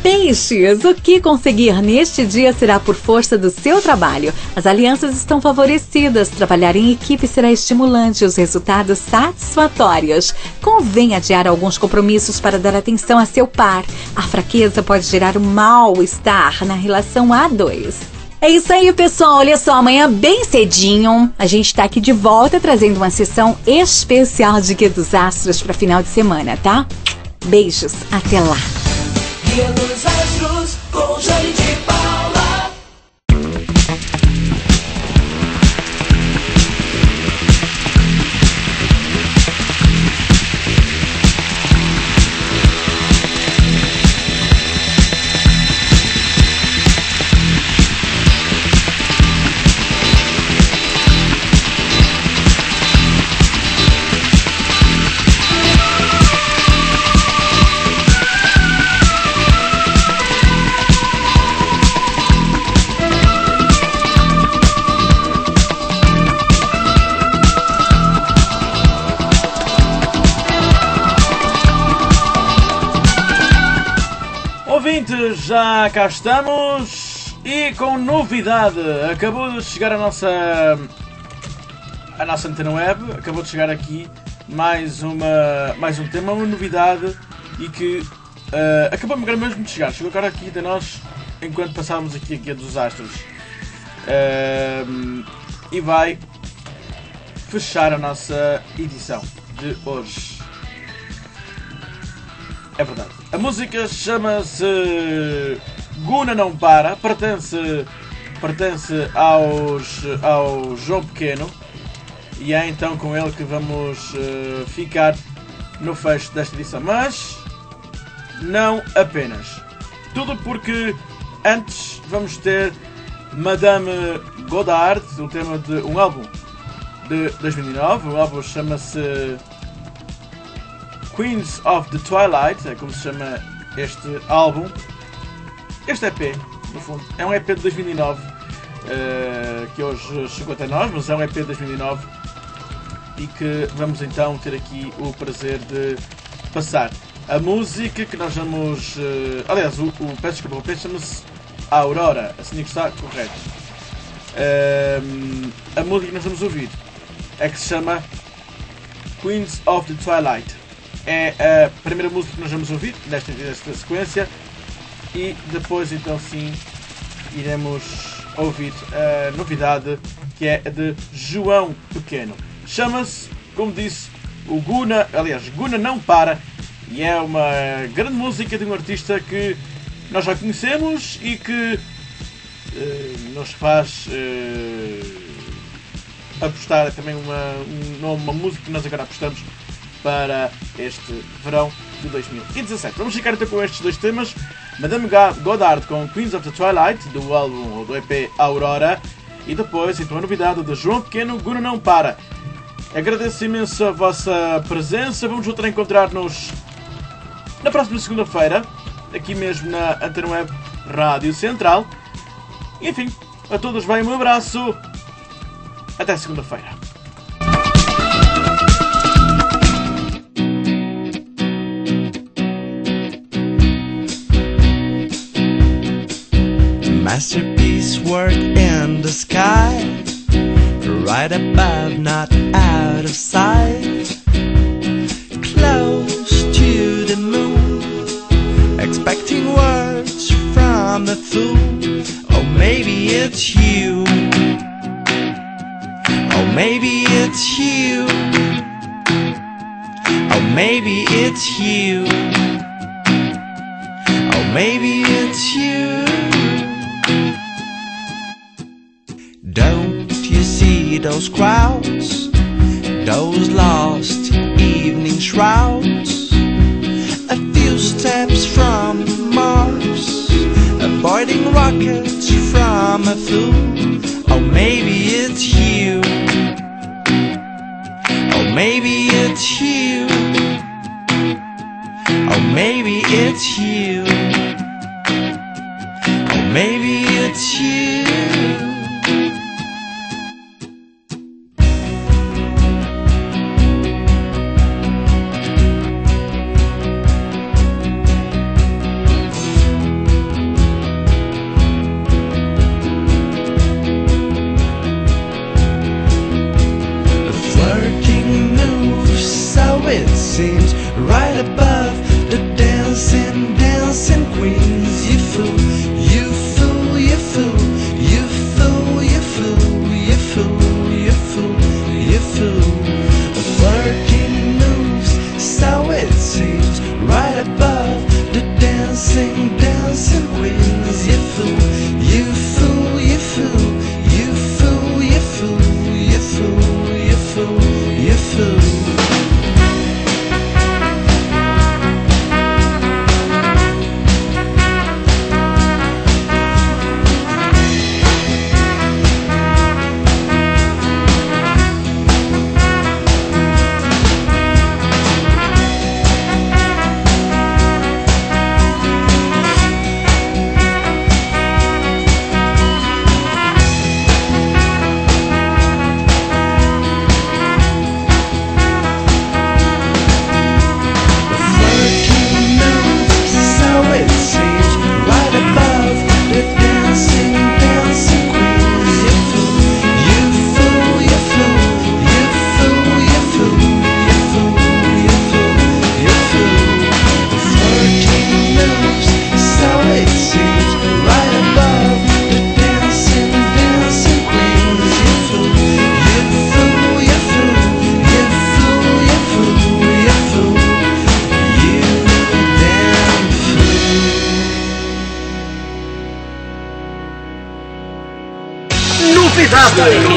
S21: Peixes, o que conseguir neste dia será por força do seu trabalho. As alianças estão favorecidas, trabalhar em equipe será estimulante e os resultados satisfatórios. Convém adiar alguns compromissos para dar atenção a seu par. A fraqueza pode gerar um mal-estar na relação A2. É isso aí, pessoal. Olha só, amanhã bem cedinho a gente tá aqui de volta trazendo uma sessão especial de Guia dos Astros para final de semana, tá? Beijos, até lá.
S7: Guia dos Astros com Jane de Paula.
S1: Já cá estamos e com novidade. Acabou de chegar a nossa antena web. Acabou de chegar aqui mais um tema, uma novidade e que acabou agora mesmo de chegar. Chegou agora aqui de nós enquanto passávamos aqui a Guia dos Astros e vai fechar a nossa edição de hoje. É verdade. A música chama-se Guna Não Para, pertence ao João Pequeno e é então com ele que vamos ficar no fecho desta edição. Mas não apenas. Tudo porque antes vamos ter Madame Godard, o tema de um álbum de 2009. O álbum chama-se Queens of the Twilight, é como se chama este álbum. Este EP, no fundo, é um EP de 2009 que hoje chegou até nós, mas é um EP de 2009 e que vamos então ter aqui o prazer de passar. A música que nós vamos... aliás, peço desculpa, o EP chama-se Aurora, assim que está correto. A música que nós vamos ouvir é que se chama Queens of the Twilight. É a primeira música que nós vamos ouvir nesta sequência e depois então sim iremos ouvir a novidade que é a de João Pequeno. Chama-se, como disse, o Guna Não Para e é uma grande música de um artista que nós já conhecemos e que nos faz apostar também uma música que nós agora apostamos para este verão de 2017. Vamos ficar então com estes dois temas. Madame Godard com Queens of the Twilight, do álbum ou do EP Aurora, e depois então a novidade de João Pequeno, Guna Não Para. Agradeço imenso a vossa presença. Vamos voltar a encontrar-nos na próxima segunda-feira, aqui mesmo na Antena Web Rádio Central. Enfim, a todos vai um abraço. Até segunda-feira.
S10: Masterpiece work in the sky, right above, not out of sight. Close to the moon, expecting words from a fool. Oh, maybe it's you. Oh, maybe it's you. Oh, maybe it's you. Oh, maybe it's you. Don't you see those crowds, those lost evening shrouds? A few steps from Mars, avoiding rockets from a fool. Oh, maybe it's you. Oh, maybe it's you. Oh, maybe it's you. Oh, maybe it's you.
S6: comunidade.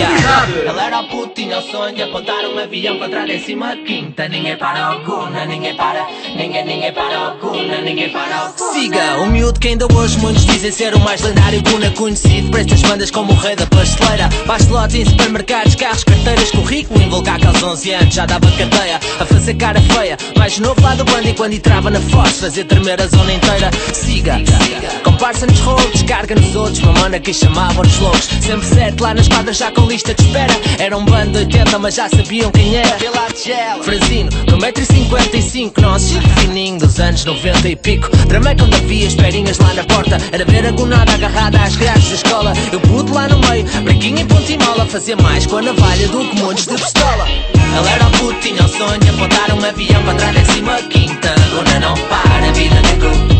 S7: Ela era puta, tinha o sonho de apontar um avião contra a 15ª. Ninguém para o Guna, ninguém para. Ninguém para o Guna, ninguém para o Guna. Siga, o miúdo que ainda hoje muitos dizem ser o mais lendário Guna conhecido por estas bandas como o rei da pasteleira. Bastelote em supermercados, carros, carteiras, currículo. Invocar que aos 11 anos já dava cadeia a fazer cara feia. Mais novo lá do bando e quando entrava na Foz fazer tremer a zona inteira. Siga, comparsa nos rolos, descarga nos outros. Mamana que chamavam-nos loucos. Sempre certo lá nas quadras já com lista de espera. Era um bando de 80 mas já sabiam quem era. Franzino, com 1,55m, nosso chico fininho dos anos 90 e pico. Tramei quando havia esperinhas lá na porta. Era ver a gonada agarrada às grades da escola. Eu puto lá no meio, branquinho em ponta e mola. Fazia mais com a navalha do que montes de pistola. Ela era o puto, tinha o sonho de apontar um avião contra a 15ª. Guna não para, vida de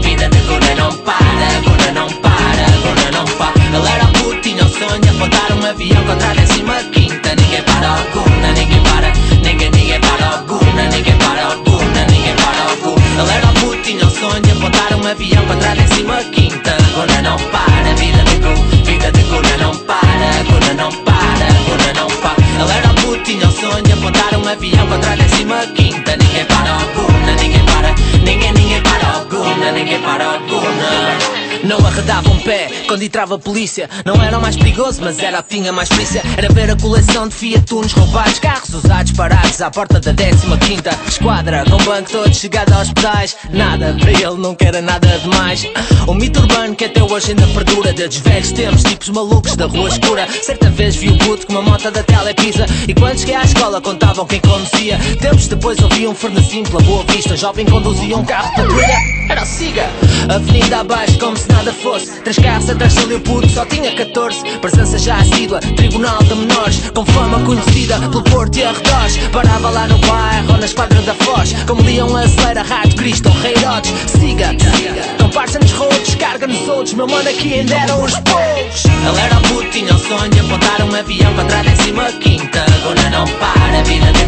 S7: Guna não para. Guna não para, Guna não para. Ela era o puto, tinha o sonho de apontar um avião contra a 15ª. Ninguém para o Guna, ninguém para. Ninguém para o Guna, ninguém para o Guna, ninguém para o Guna. Ela era o puto, tinha o sonho de apontar um avião contra a 15ª. Guna não para, vida de Guna não para. Guna não para, Guna não para. Ela era o puto, tinha o sonho de apontar um avião contra a 15ª. Ninguém para o Guna, ninguém para. Ninguém para o Guna, ninguém para o Guna. Não arredava um pé quando entrava a polícia. Não era o mais perigoso, mas era o que tinha mais polícia. Era ver a coleção de Fiat Unos roubados, carros usados parados à porta da 15ª esquadra, com o banco todo chegado aos pedais. Nada, para ele nunca era nada demais. Um mito urbano que até hoje ainda perdura, desde velhos tempos, tipos malucos da rua escura. Certa vez vi o puto com uma moto da Telepisa, e quando cheguei à escola contavam quem conduzia. Tempos depois ouvi um Fernandinho pela Boa Vista. Um jovem conduzia um carro de patrulha, era o Siga. Avenida abaixo como se nada fosse. 3 carros atrás dele, o puto só tinha 14. Presença já assídua, tribunal de menores, com fama conhecida pelo Porto e arredores. Parava lá no bairro ou na esquadra da Foz, como Leão Acelera, Rato Cristo ou Rei Herodes. Siga, comparsa nos rolos, descarga nos outros. Meu mano aqui ainda eram os poucos. Ela era o puto, tinha o sonho de apontar um avião contra a 15ª. Guna não para, vida de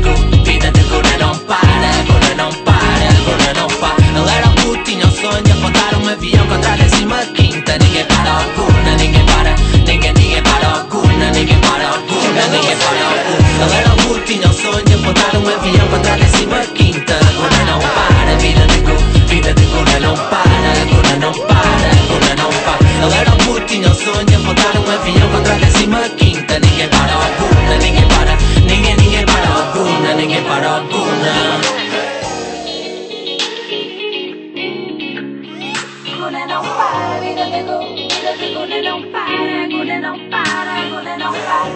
S7: Guna não para. Guna não para, Guna não para. Ela era o puto, tinha o sonho de apontar um avião contra a 15ª. Ninguém para o Guna, ninguém para. Ninguém para o Guna, ninguém para o Guna, ninguém para o Guna. Ela era o puto, tinha o sonho de apontar um avião contra a 15ª. Guna não para, vida de Guna não para. Guna não para, Guna não para. Ela era o puto, tinha o sonho de apontar um avião contra a 15ª. Ninguém para o Guna, ninguém para. Ninguém para o Guna, ninguém para o Guna. Guna não para, vida de Guna não para. Guna não para, Guna não para.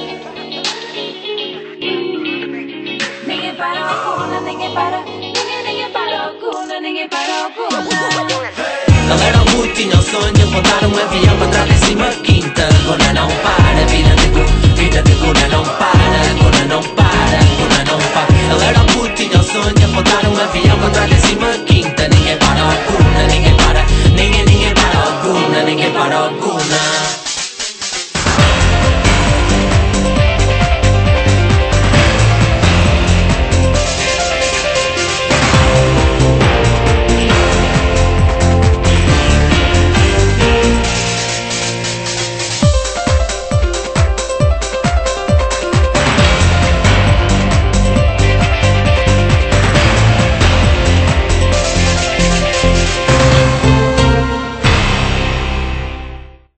S7: Ninguém para o Guna, ninguém para. Ninguém para o Guna, ninguém para o Guna. Ela era o puto, tinha o sonho de apontar um avião contra a 15ª.